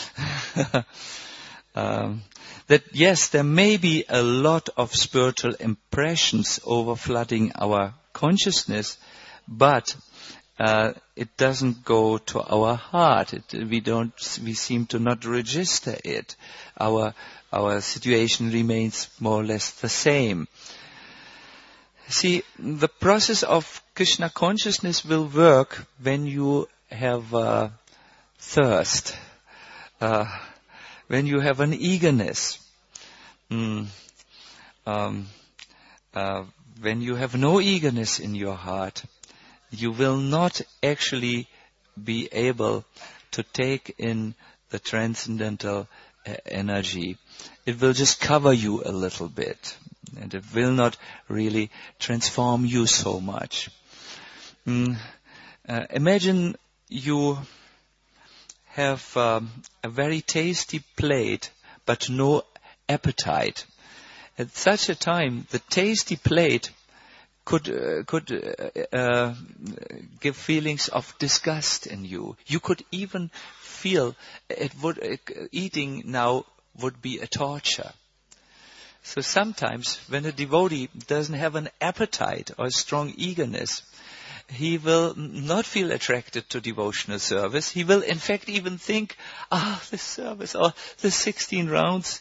um, that yes, there may be a lot of spiritual impressions overflooding our consciousness, but uh, it doesn't go to our heart. It, we don't, we seem to not register it. Our, our situation remains more or less the same. See, the process of Krishna consciousness will work when you have uh, thirst, uh, when you have an eagerness, mm, um, uh, when you have no eagerness in your heart, you will not actually be able to take in the transcendental uh, energy. It will just cover you a little bit, and it will not really transform you so much. Mm, uh, imagine you have um, a very tasty plate, but no appetite. At such a time, the tasty plate could uh, could uh, uh, give feelings of disgust in you. You could even feel it would uh, eating now would be a torture. So sometimes when a devotee doesn't have an appetite or a strong eagerness, he will not feel attracted to devotional service. He will in fact even think, ah, this service, or the sixteen rounds,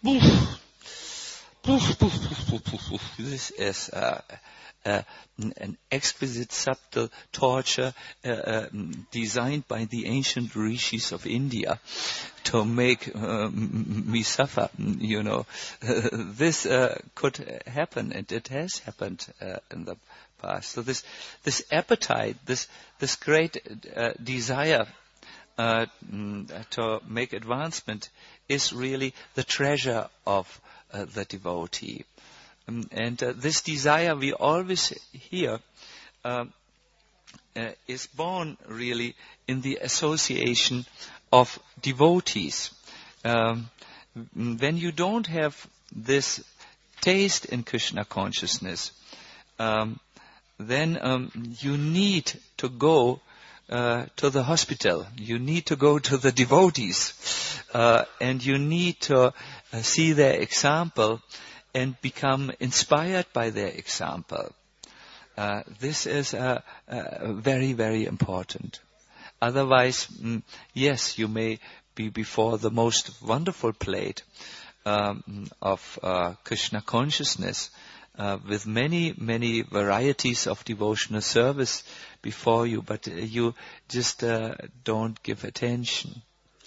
this is uh, uh, an exquisite, subtle torture uh, uh, designed by the ancient rishis of India to make uh, me suffer. You know, uh, this uh, could happen, and it has happened uh, in the past. So this this appetite, this this great uh, desire uh, to make advancement, is really the treasure of uh, the devotee. Um, and uh, this desire we always hear uh, uh, is born really in the association of devotees. Um, when you don't have this taste in Krishna consciousness, um, then um, you need to go uh, to the hospital. You need to go to the devotees, uh, and you need to uh, see their example and become inspired by their example. Uh, this is uh, uh, very, very important. Otherwise, mm, yes, you may be before the most wonderful plate um, of uh, Krishna consciousness, uh, with many, many varieties of devotional service before you, but uh, you just uh, don't give attention.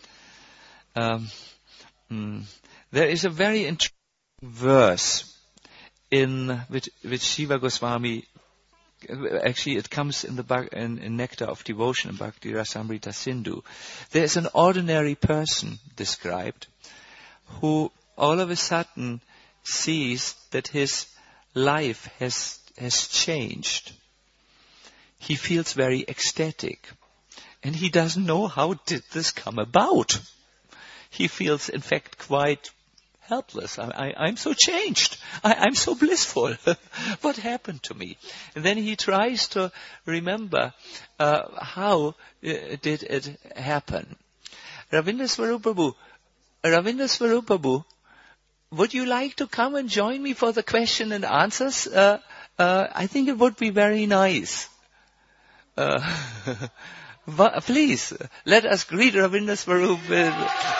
Um, mm, there is a very interesting verse in which, which Shiva Goswami, actually it comes in the in, in Nectar of Devotion in Bhakti Rasamrita Sindhu. There is an ordinary person described who all of a sudden sees that his life has has changed. He feels very ecstatic, and he doesn't know how did this come about. He feels in fact quite helpless. I, I, I'm so changed. I, I'm so blissful. What happened to me? And then he tries to remember uh, how uh, did it happen. Ravindra Swarup Prabhu, Ravindra Swarup Prabhu, would you like to come and join me for the question and answers? Uh, uh, I think it would be very nice. Uh, please, let us greet Ravindra Swarup with...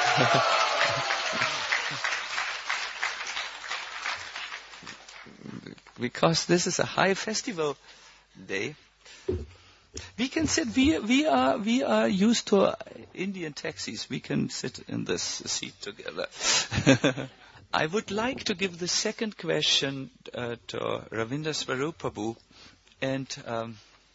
Because this is a high festival day, we can sit. We we are we are used to Indian taxis. We can sit in this seat together. I would like to give the second question uh, to Ravindra Swarup Prabhu, and um,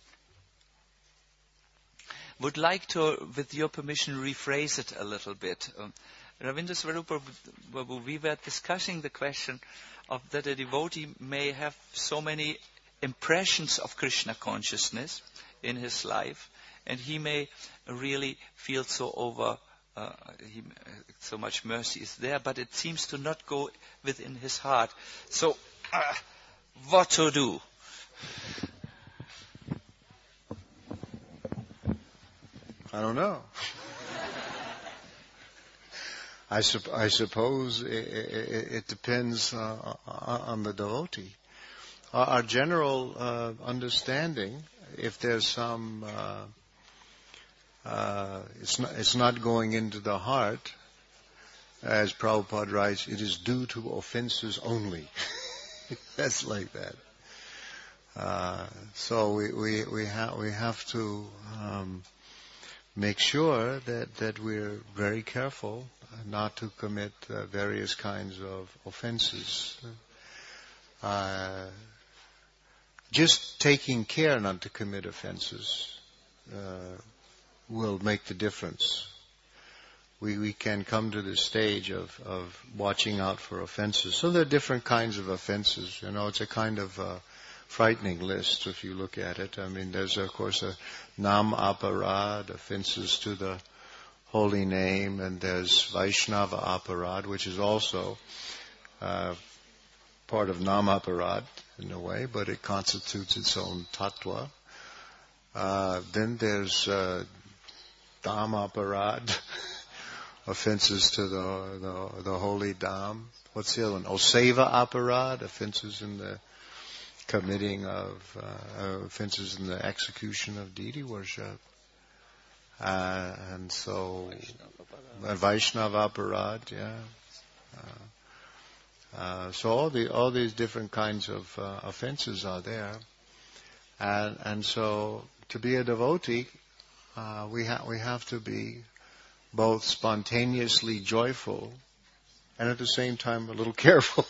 would like to, with your permission, rephrase it a little bit. Um, Ravindra Swarup Prabhu, we were discussing the question of that a devotee may have so many impressions of Krishna consciousness in his life, and he may really feel so over, uh, he, so much mercy is there, but it seems to not go within his heart. So, uh, what to do? I don't know. I, sup- I suppose it, it, it depends uh, on the devotee. Our, our general uh, understanding if there's some, uh, uh, it's not, it's not going into the heart, as Prabhupada writes, it is due to offenses only. That's like that. Uh, so we we we have we have to um, make sure that that we're very careful not to commit uh, various kinds of offenses. Uh, just taking care not to commit offenses uh, will make the difference. We we can come to this stage of, of watching out for offenses. So there are different kinds of offenses. You know, it's a kind of uh, frightening list if you look at it. I mean, there's of course a nam aparad, offenses to the holy name, and there's Vaishnava aparad, which is also uh, part of nam aparad in a way, but it constitutes its own tattva. Uh, then there's uh, dham aparad. Offenses to the, the the holy Dham. What's the other one? Oseva aparad, offenses in the committing of, uh, offenses in the execution of deity worship. Uh, and so, Vaishnava aparad, yeah. Uh, uh, so all the all these different kinds of uh, offenses are there. And, and so, to be a devotee, uh, we, ha- we have to be both spontaneously joyful and at the same time a little careful,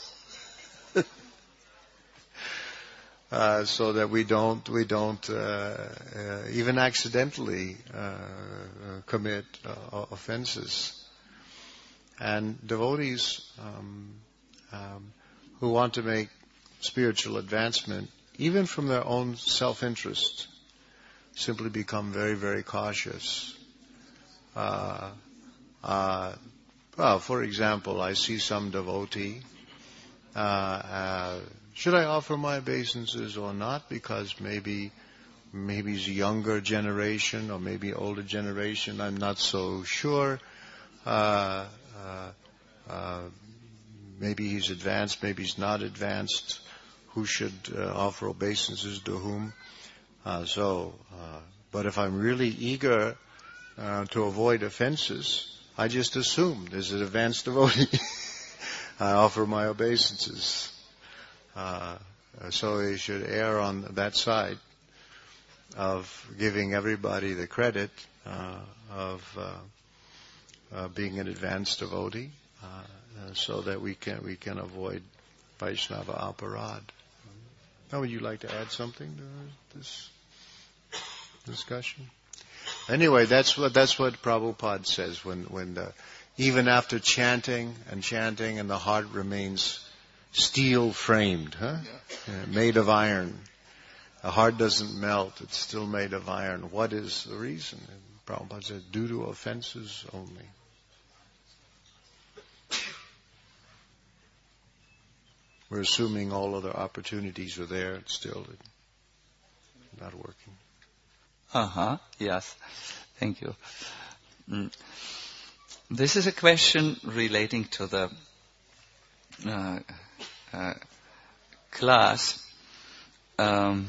uh, so that we don't we don't uh, uh, even accidentally uh, commit uh, offenses. And devotees um, um, who want to make spiritual advancement, even from their own self-interest, simply become very, very cautious. Uh, uh, well, for example, I see some devotee, uh, uh, should I offer my obeisances or not? Because maybe, maybe he's a younger generation or maybe older generation, I'm not so sure. Uh, uh, uh, maybe he's advanced, maybe he's not advanced. Who should uh, offer obeisances to whom? Uh, so, uh, but if I'm really eager Uh, to avoid offenses, I just assume there's an advanced devotee. I offer my obeisances. Uh, so you should err on that side of giving everybody the credit uh, of uh, uh, being an advanced devotee, uh, uh, so that we can we can avoid Vaishnava aparad. Now, would you like to add something to this discussion? Anyway, that's what that's what Prabhupada says when when the, even after chanting and chanting and the heart remains steel framed, huh? Yeah, made of iron. The heart doesn't melt; it's still made of iron. What is the reason? And Prabhupada said, due to offenses only. We're assuming all other opportunities are there; it's still not working. Uh-huh, yes. Thank you. Mm. This is a question relating to the uh, uh, class. Um,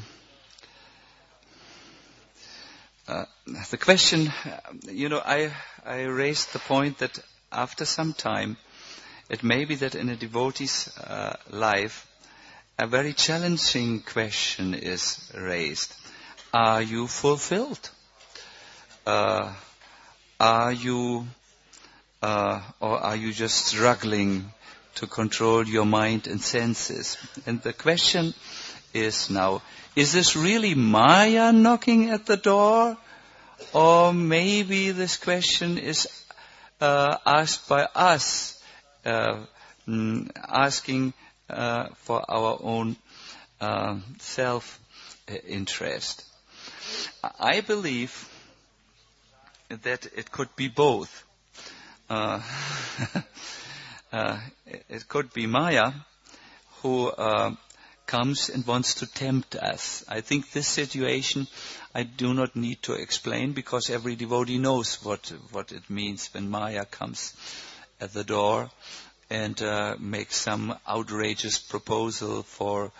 uh, the question, you know, I, I raised the point that after some time, it may be that in a devotee's uh, life, a very challenging question is raised. Are you fulfilled? Uh, are you, uh, or are you just struggling to control your mind and senses? And the question is now, is this really Maya knocking at the door? Or maybe this question is uh, asked by us, uh, mm, asking uh, for our own uh, self-interest. I believe that it could be both. Uh, uh, it could be Maya who uh, comes and wants to tempt us. I think this situation I do not need to explain because every devotee knows what what it means when Maya comes at the door and uh, makes some outrageous proposal for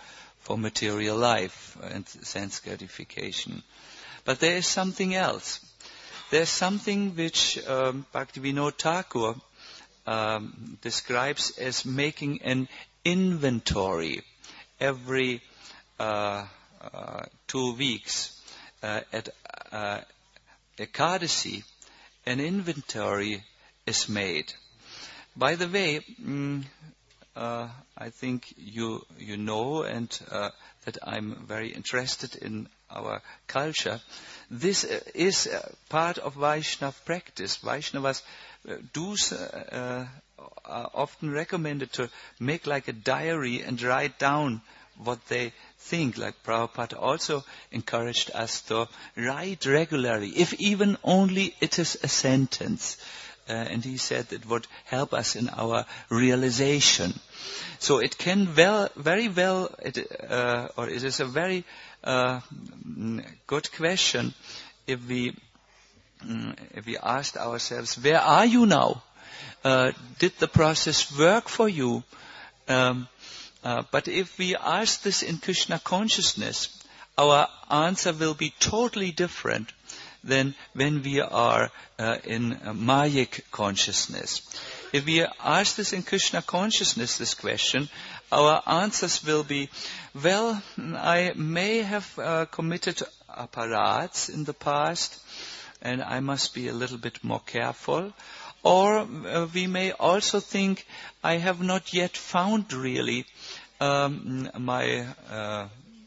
for material life and sense gratification. But there is something else. There's something which um, Bhaktivinoda Thakur um, describes as making an inventory every uh, uh, two weeks. Uh, at uh, Ekadasi, an inventory is made. By the way, mm, uh, I think you you know and uh, that I'm very interested in our culture. This uh, is uh, part of Vaishnava practice. Vaishnavas uh, do uh, are often recommended to make like a diary and write down what they think. Like Prabhupada also encouraged us to write regularly, if even only it is a sentence. Uh, and he said it would help us in our realization. So it can well, very well, it, uh, or it is a very uh, good question if we um, if we asked ourselves, where are you now? Uh, did the process work for you? Um, uh, but if we ask this in Krishna consciousness, our answer will be totally different than when we are uh, in uh, Mayic consciousness. If we ask this in Krishna consciousness, this question, our answers will be, well, I may have uh, committed aparats in the past, and I must be a little bit more careful. Or uh, we may also think, I have not yet found really um, my uh,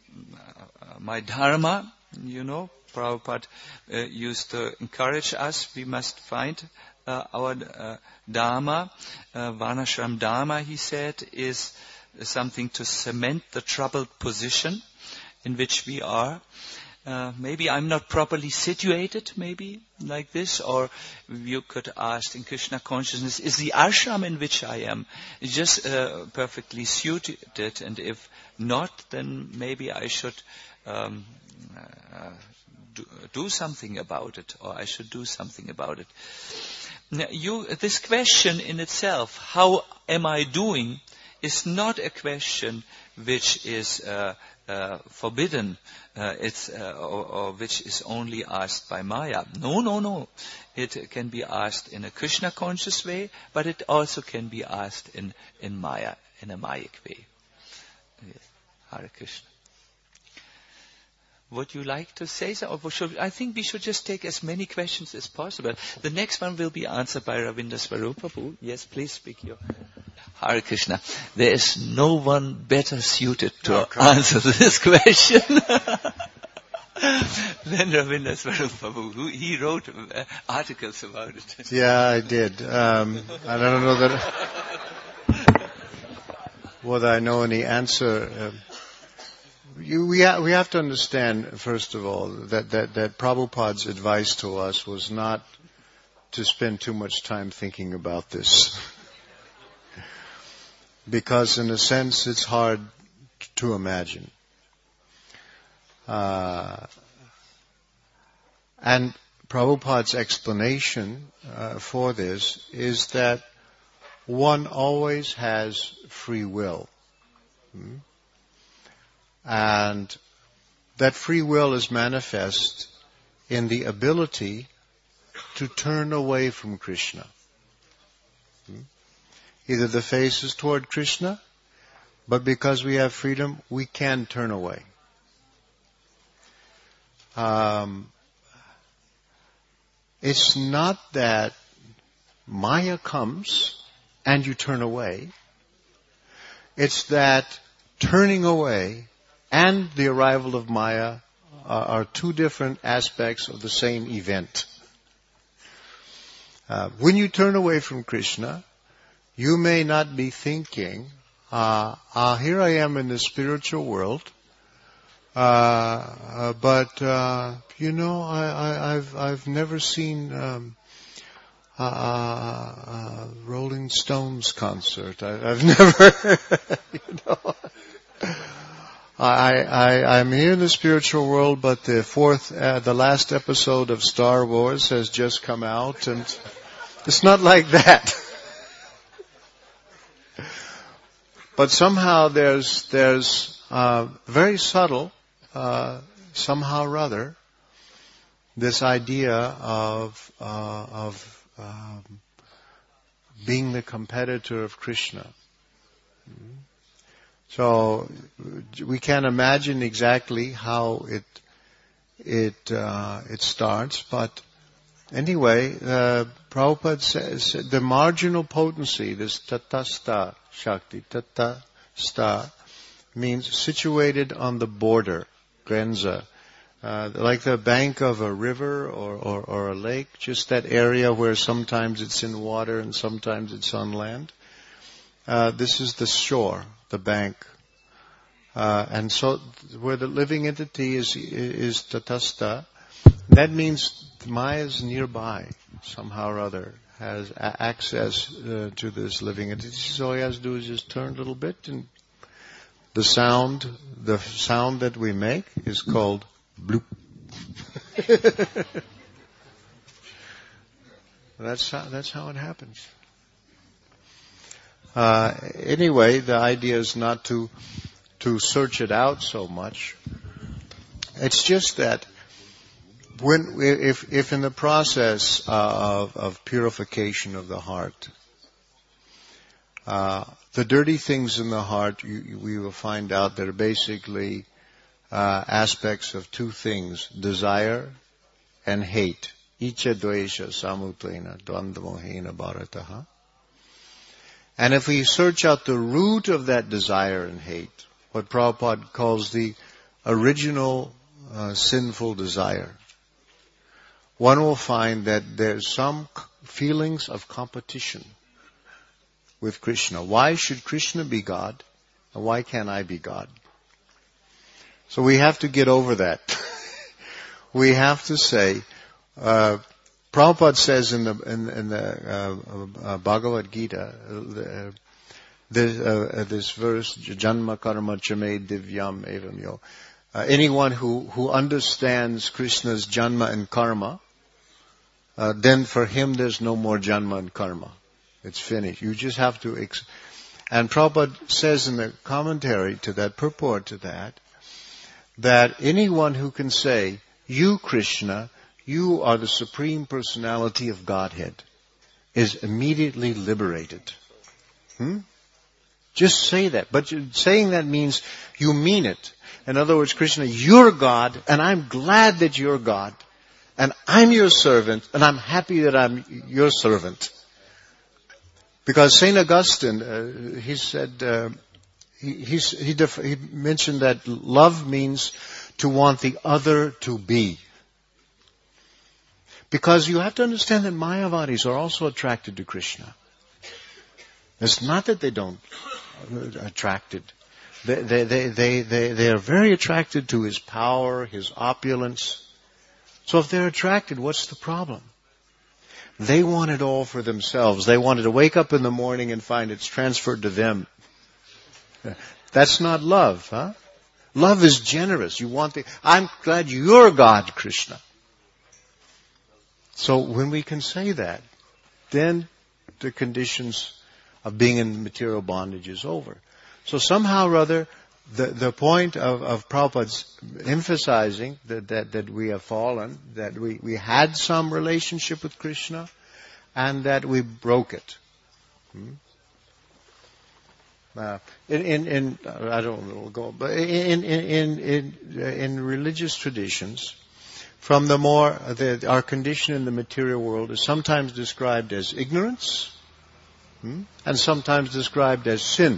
my dharma, you know. Prabhupada uh, used to encourage us, we must find uh, our uh, dharma. Uh, Varnashram dharma, he said, is something to cement the troubled position in which we are. Uh, maybe I'm not properly situated, maybe, like this. Or you could ask in Krishna consciousness, is the ashram in which I am just uh, perfectly suited? And if not, then maybe I should um, uh, do, do something about it, or I should do something about it. Now, you, this question in itself, how am I doing, is not a question which is uh, uh, forbidden, uh, it's uh, or, or which is only asked by Maya. No, no, no. It can be asked in a Krishna conscious way, but it also can be asked in, in Maya, in a Mayic way. Yes. Hare Krishna. Would you like to say so? Or should, I think we should just take as many questions as possible. The next one will be answered by Ravinda Swarupa. Yes, please speak your... Hare Krishna. There is no one better suited to oh, answer this question than Ravinda Swarupa. Who he wrote uh, articles about it. Yeah, I did. Um, I don't know that whether I know any answer. Uh, you, we, ha- we have to understand, first of all, that, that, that Prabhupada's advice to us was not to spend too much time thinking about this. Because in a sense it's hard to imagine. Uh, and Prabhupada's explanation uh, for this is that one always has free will. Hmm? And that free will is manifest in the ability to turn away from Krishna. Hmm? Either the face is toward Krishna, but because we have freedom, we can turn away. Um, it's not that Maya comes and you turn away. It's that turning away and the arrival of Maya are, are two different aspects of the same event. Uh, when you turn away from Krishna, you may not be thinking, uh, uh, here I am in the spiritual world, uh, uh, but, uh, you know, I, I, I've, I've never seen, um, uh, uh, Rolling Stones concert. I, I've never, you know, I, I, I'm here in the spiritual world, but the fourth, uh, the last episode of Star Wars has just come out, and it's not like that. But somehow there's there's uh, very subtle, uh, somehow or other, this idea of uh, of um, being the competitor of Krishna. So we can imagine exactly how it it uh, it starts, but anyway, uh, Prabhupada says the marginal potency, this tatasta shakti, tatasta means situated on the border, grenza, uh, like the bank of a river or, or, or a lake, just that area where sometimes it's in water and sometimes it's on land. Uh, this is the shore, the bank. Uh, and so where the living entity is, is tatasta, that means Maya is nearby, somehow or other, has a- access uh, to this living entity. So all he has to do is just turn a little bit, and the sound, the sound that we make is called bloop. that's how, that's how it happens. Uh, anyway, the idea is not to to search it out so much. It's just that when, if, if in the process uh, of, of purification of the heart, uh, the dirty things in the heart, you, you, we will find out that are basically uh, aspects of two things: desire and hate. Icha dvesha samutlena dvandamohena bharataha. And if we search out the root of that desire and hate, what Prabhupada calls the original uh, sinful desire, one will find that there's some feelings of competition with Krishna. Why should Krishna be God, and why can't I be God? So we have to get over that. We have to say, uh, Prabhupada says in the in, in the uh, uh, Bhagavad Gita, uh, this, uh, this verse, Janma Karma Chame Divyam Evam Yo. Uh, anyone who, who understands Krishna's Janma and Karma, uh, then for him there's no more Janma and Karma. It's finished. You just have to... Ex- and Prabhupada says in the commentary to that, purport to that, that anyone who can say, you Krishna, you are the Supreme Personality of Godhead, is immediately liberated. Hmm? Just say that. But saying that means you mean it. In other words, Krishna, you're God, and I'm glad that you're God, and I'm your servant, and I'm happy that I'm your servant. Because Saint Augustine, uh, he said, uh, he, he's, he, def- he mentioned that love means to want the other to be. Because you have to understand that Mayavadis are also attracted to Krishna. It's not that they don't attracted. They, they, they, they, they, they are very attracted to his power, his opulence. So if they're attracted, what's the problem? They want it all for themselves. They wanted to wake up in the morning and find it's transferred to them. That's not love, huh? Love is generous. You want the, I'm glad you're God, Krishna. So when we can say that, then the conditions of being in material bondage is over. So somehow or other, the, the point of, of Prabhupada's emphasizing that, that, that we have fallen, that we, we had some relationship with Krishna, and that we broke it. Hmm? Uh, in, in, in, I don't know, we'll go, but in, in, in, in, in religious traditions, from the more, the, our condition in the material world is sometimes described as ignorance, hmm? and sometimes described as sin.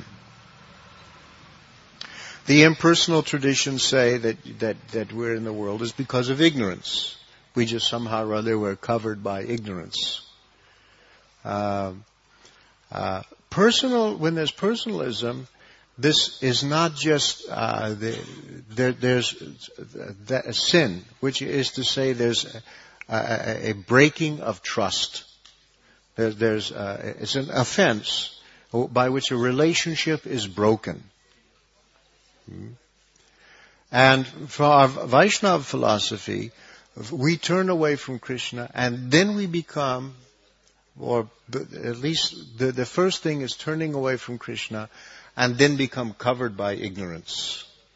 The impersonal traditions say that, that, that we're in the world is because of ignorance. We just somehow or other were covered by ignorance. Uh, uh, personal, when there's personalism, this is not just, uh, the, there, there's the, a sin, which is to say there's a, a, a breaking of trust. There, there's, uh, it's an offense by which a relationship is broken. Hmm. And for our Vaishnava philosophy, we turn away from Krishna and then we become, or at least the, the first thing is turning away from Krishna and then become covered by ignorance.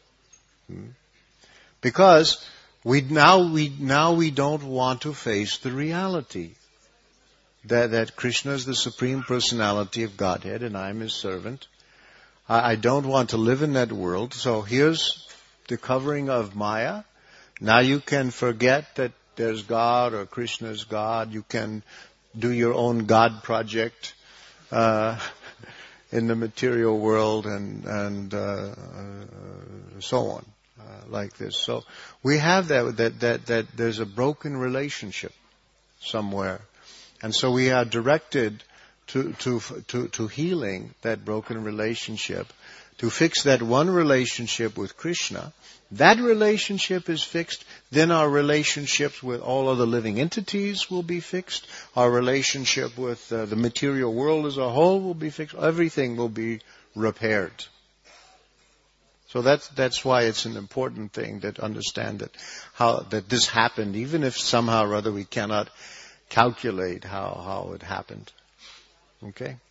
Hmm? Because we now we now we don't want to face the reality that that Krishna is the Supreme Personality of Godhead and I am His servant. I, I don't want to live in that world. So here's the covering of Maya. Now you can forget that there's God or Krishna is God. You can do your own God project uh, in the material world and and uh, uh, so on, uh, like this. So we have that that that that there's a broken relationship somewhere, and so we are directed to to to to healing that broken relationship, to fix that one relationship with Krishna. That relationship is fixed, then our relationships with all other living entities will be fixed. Our relationship with uh, the material world as a whole will be fixed. Everything will be repaired. So that's that's why it's an important thing that understand that how that this happened, even if somehow or other we cannot calculate how how it happened. Okay?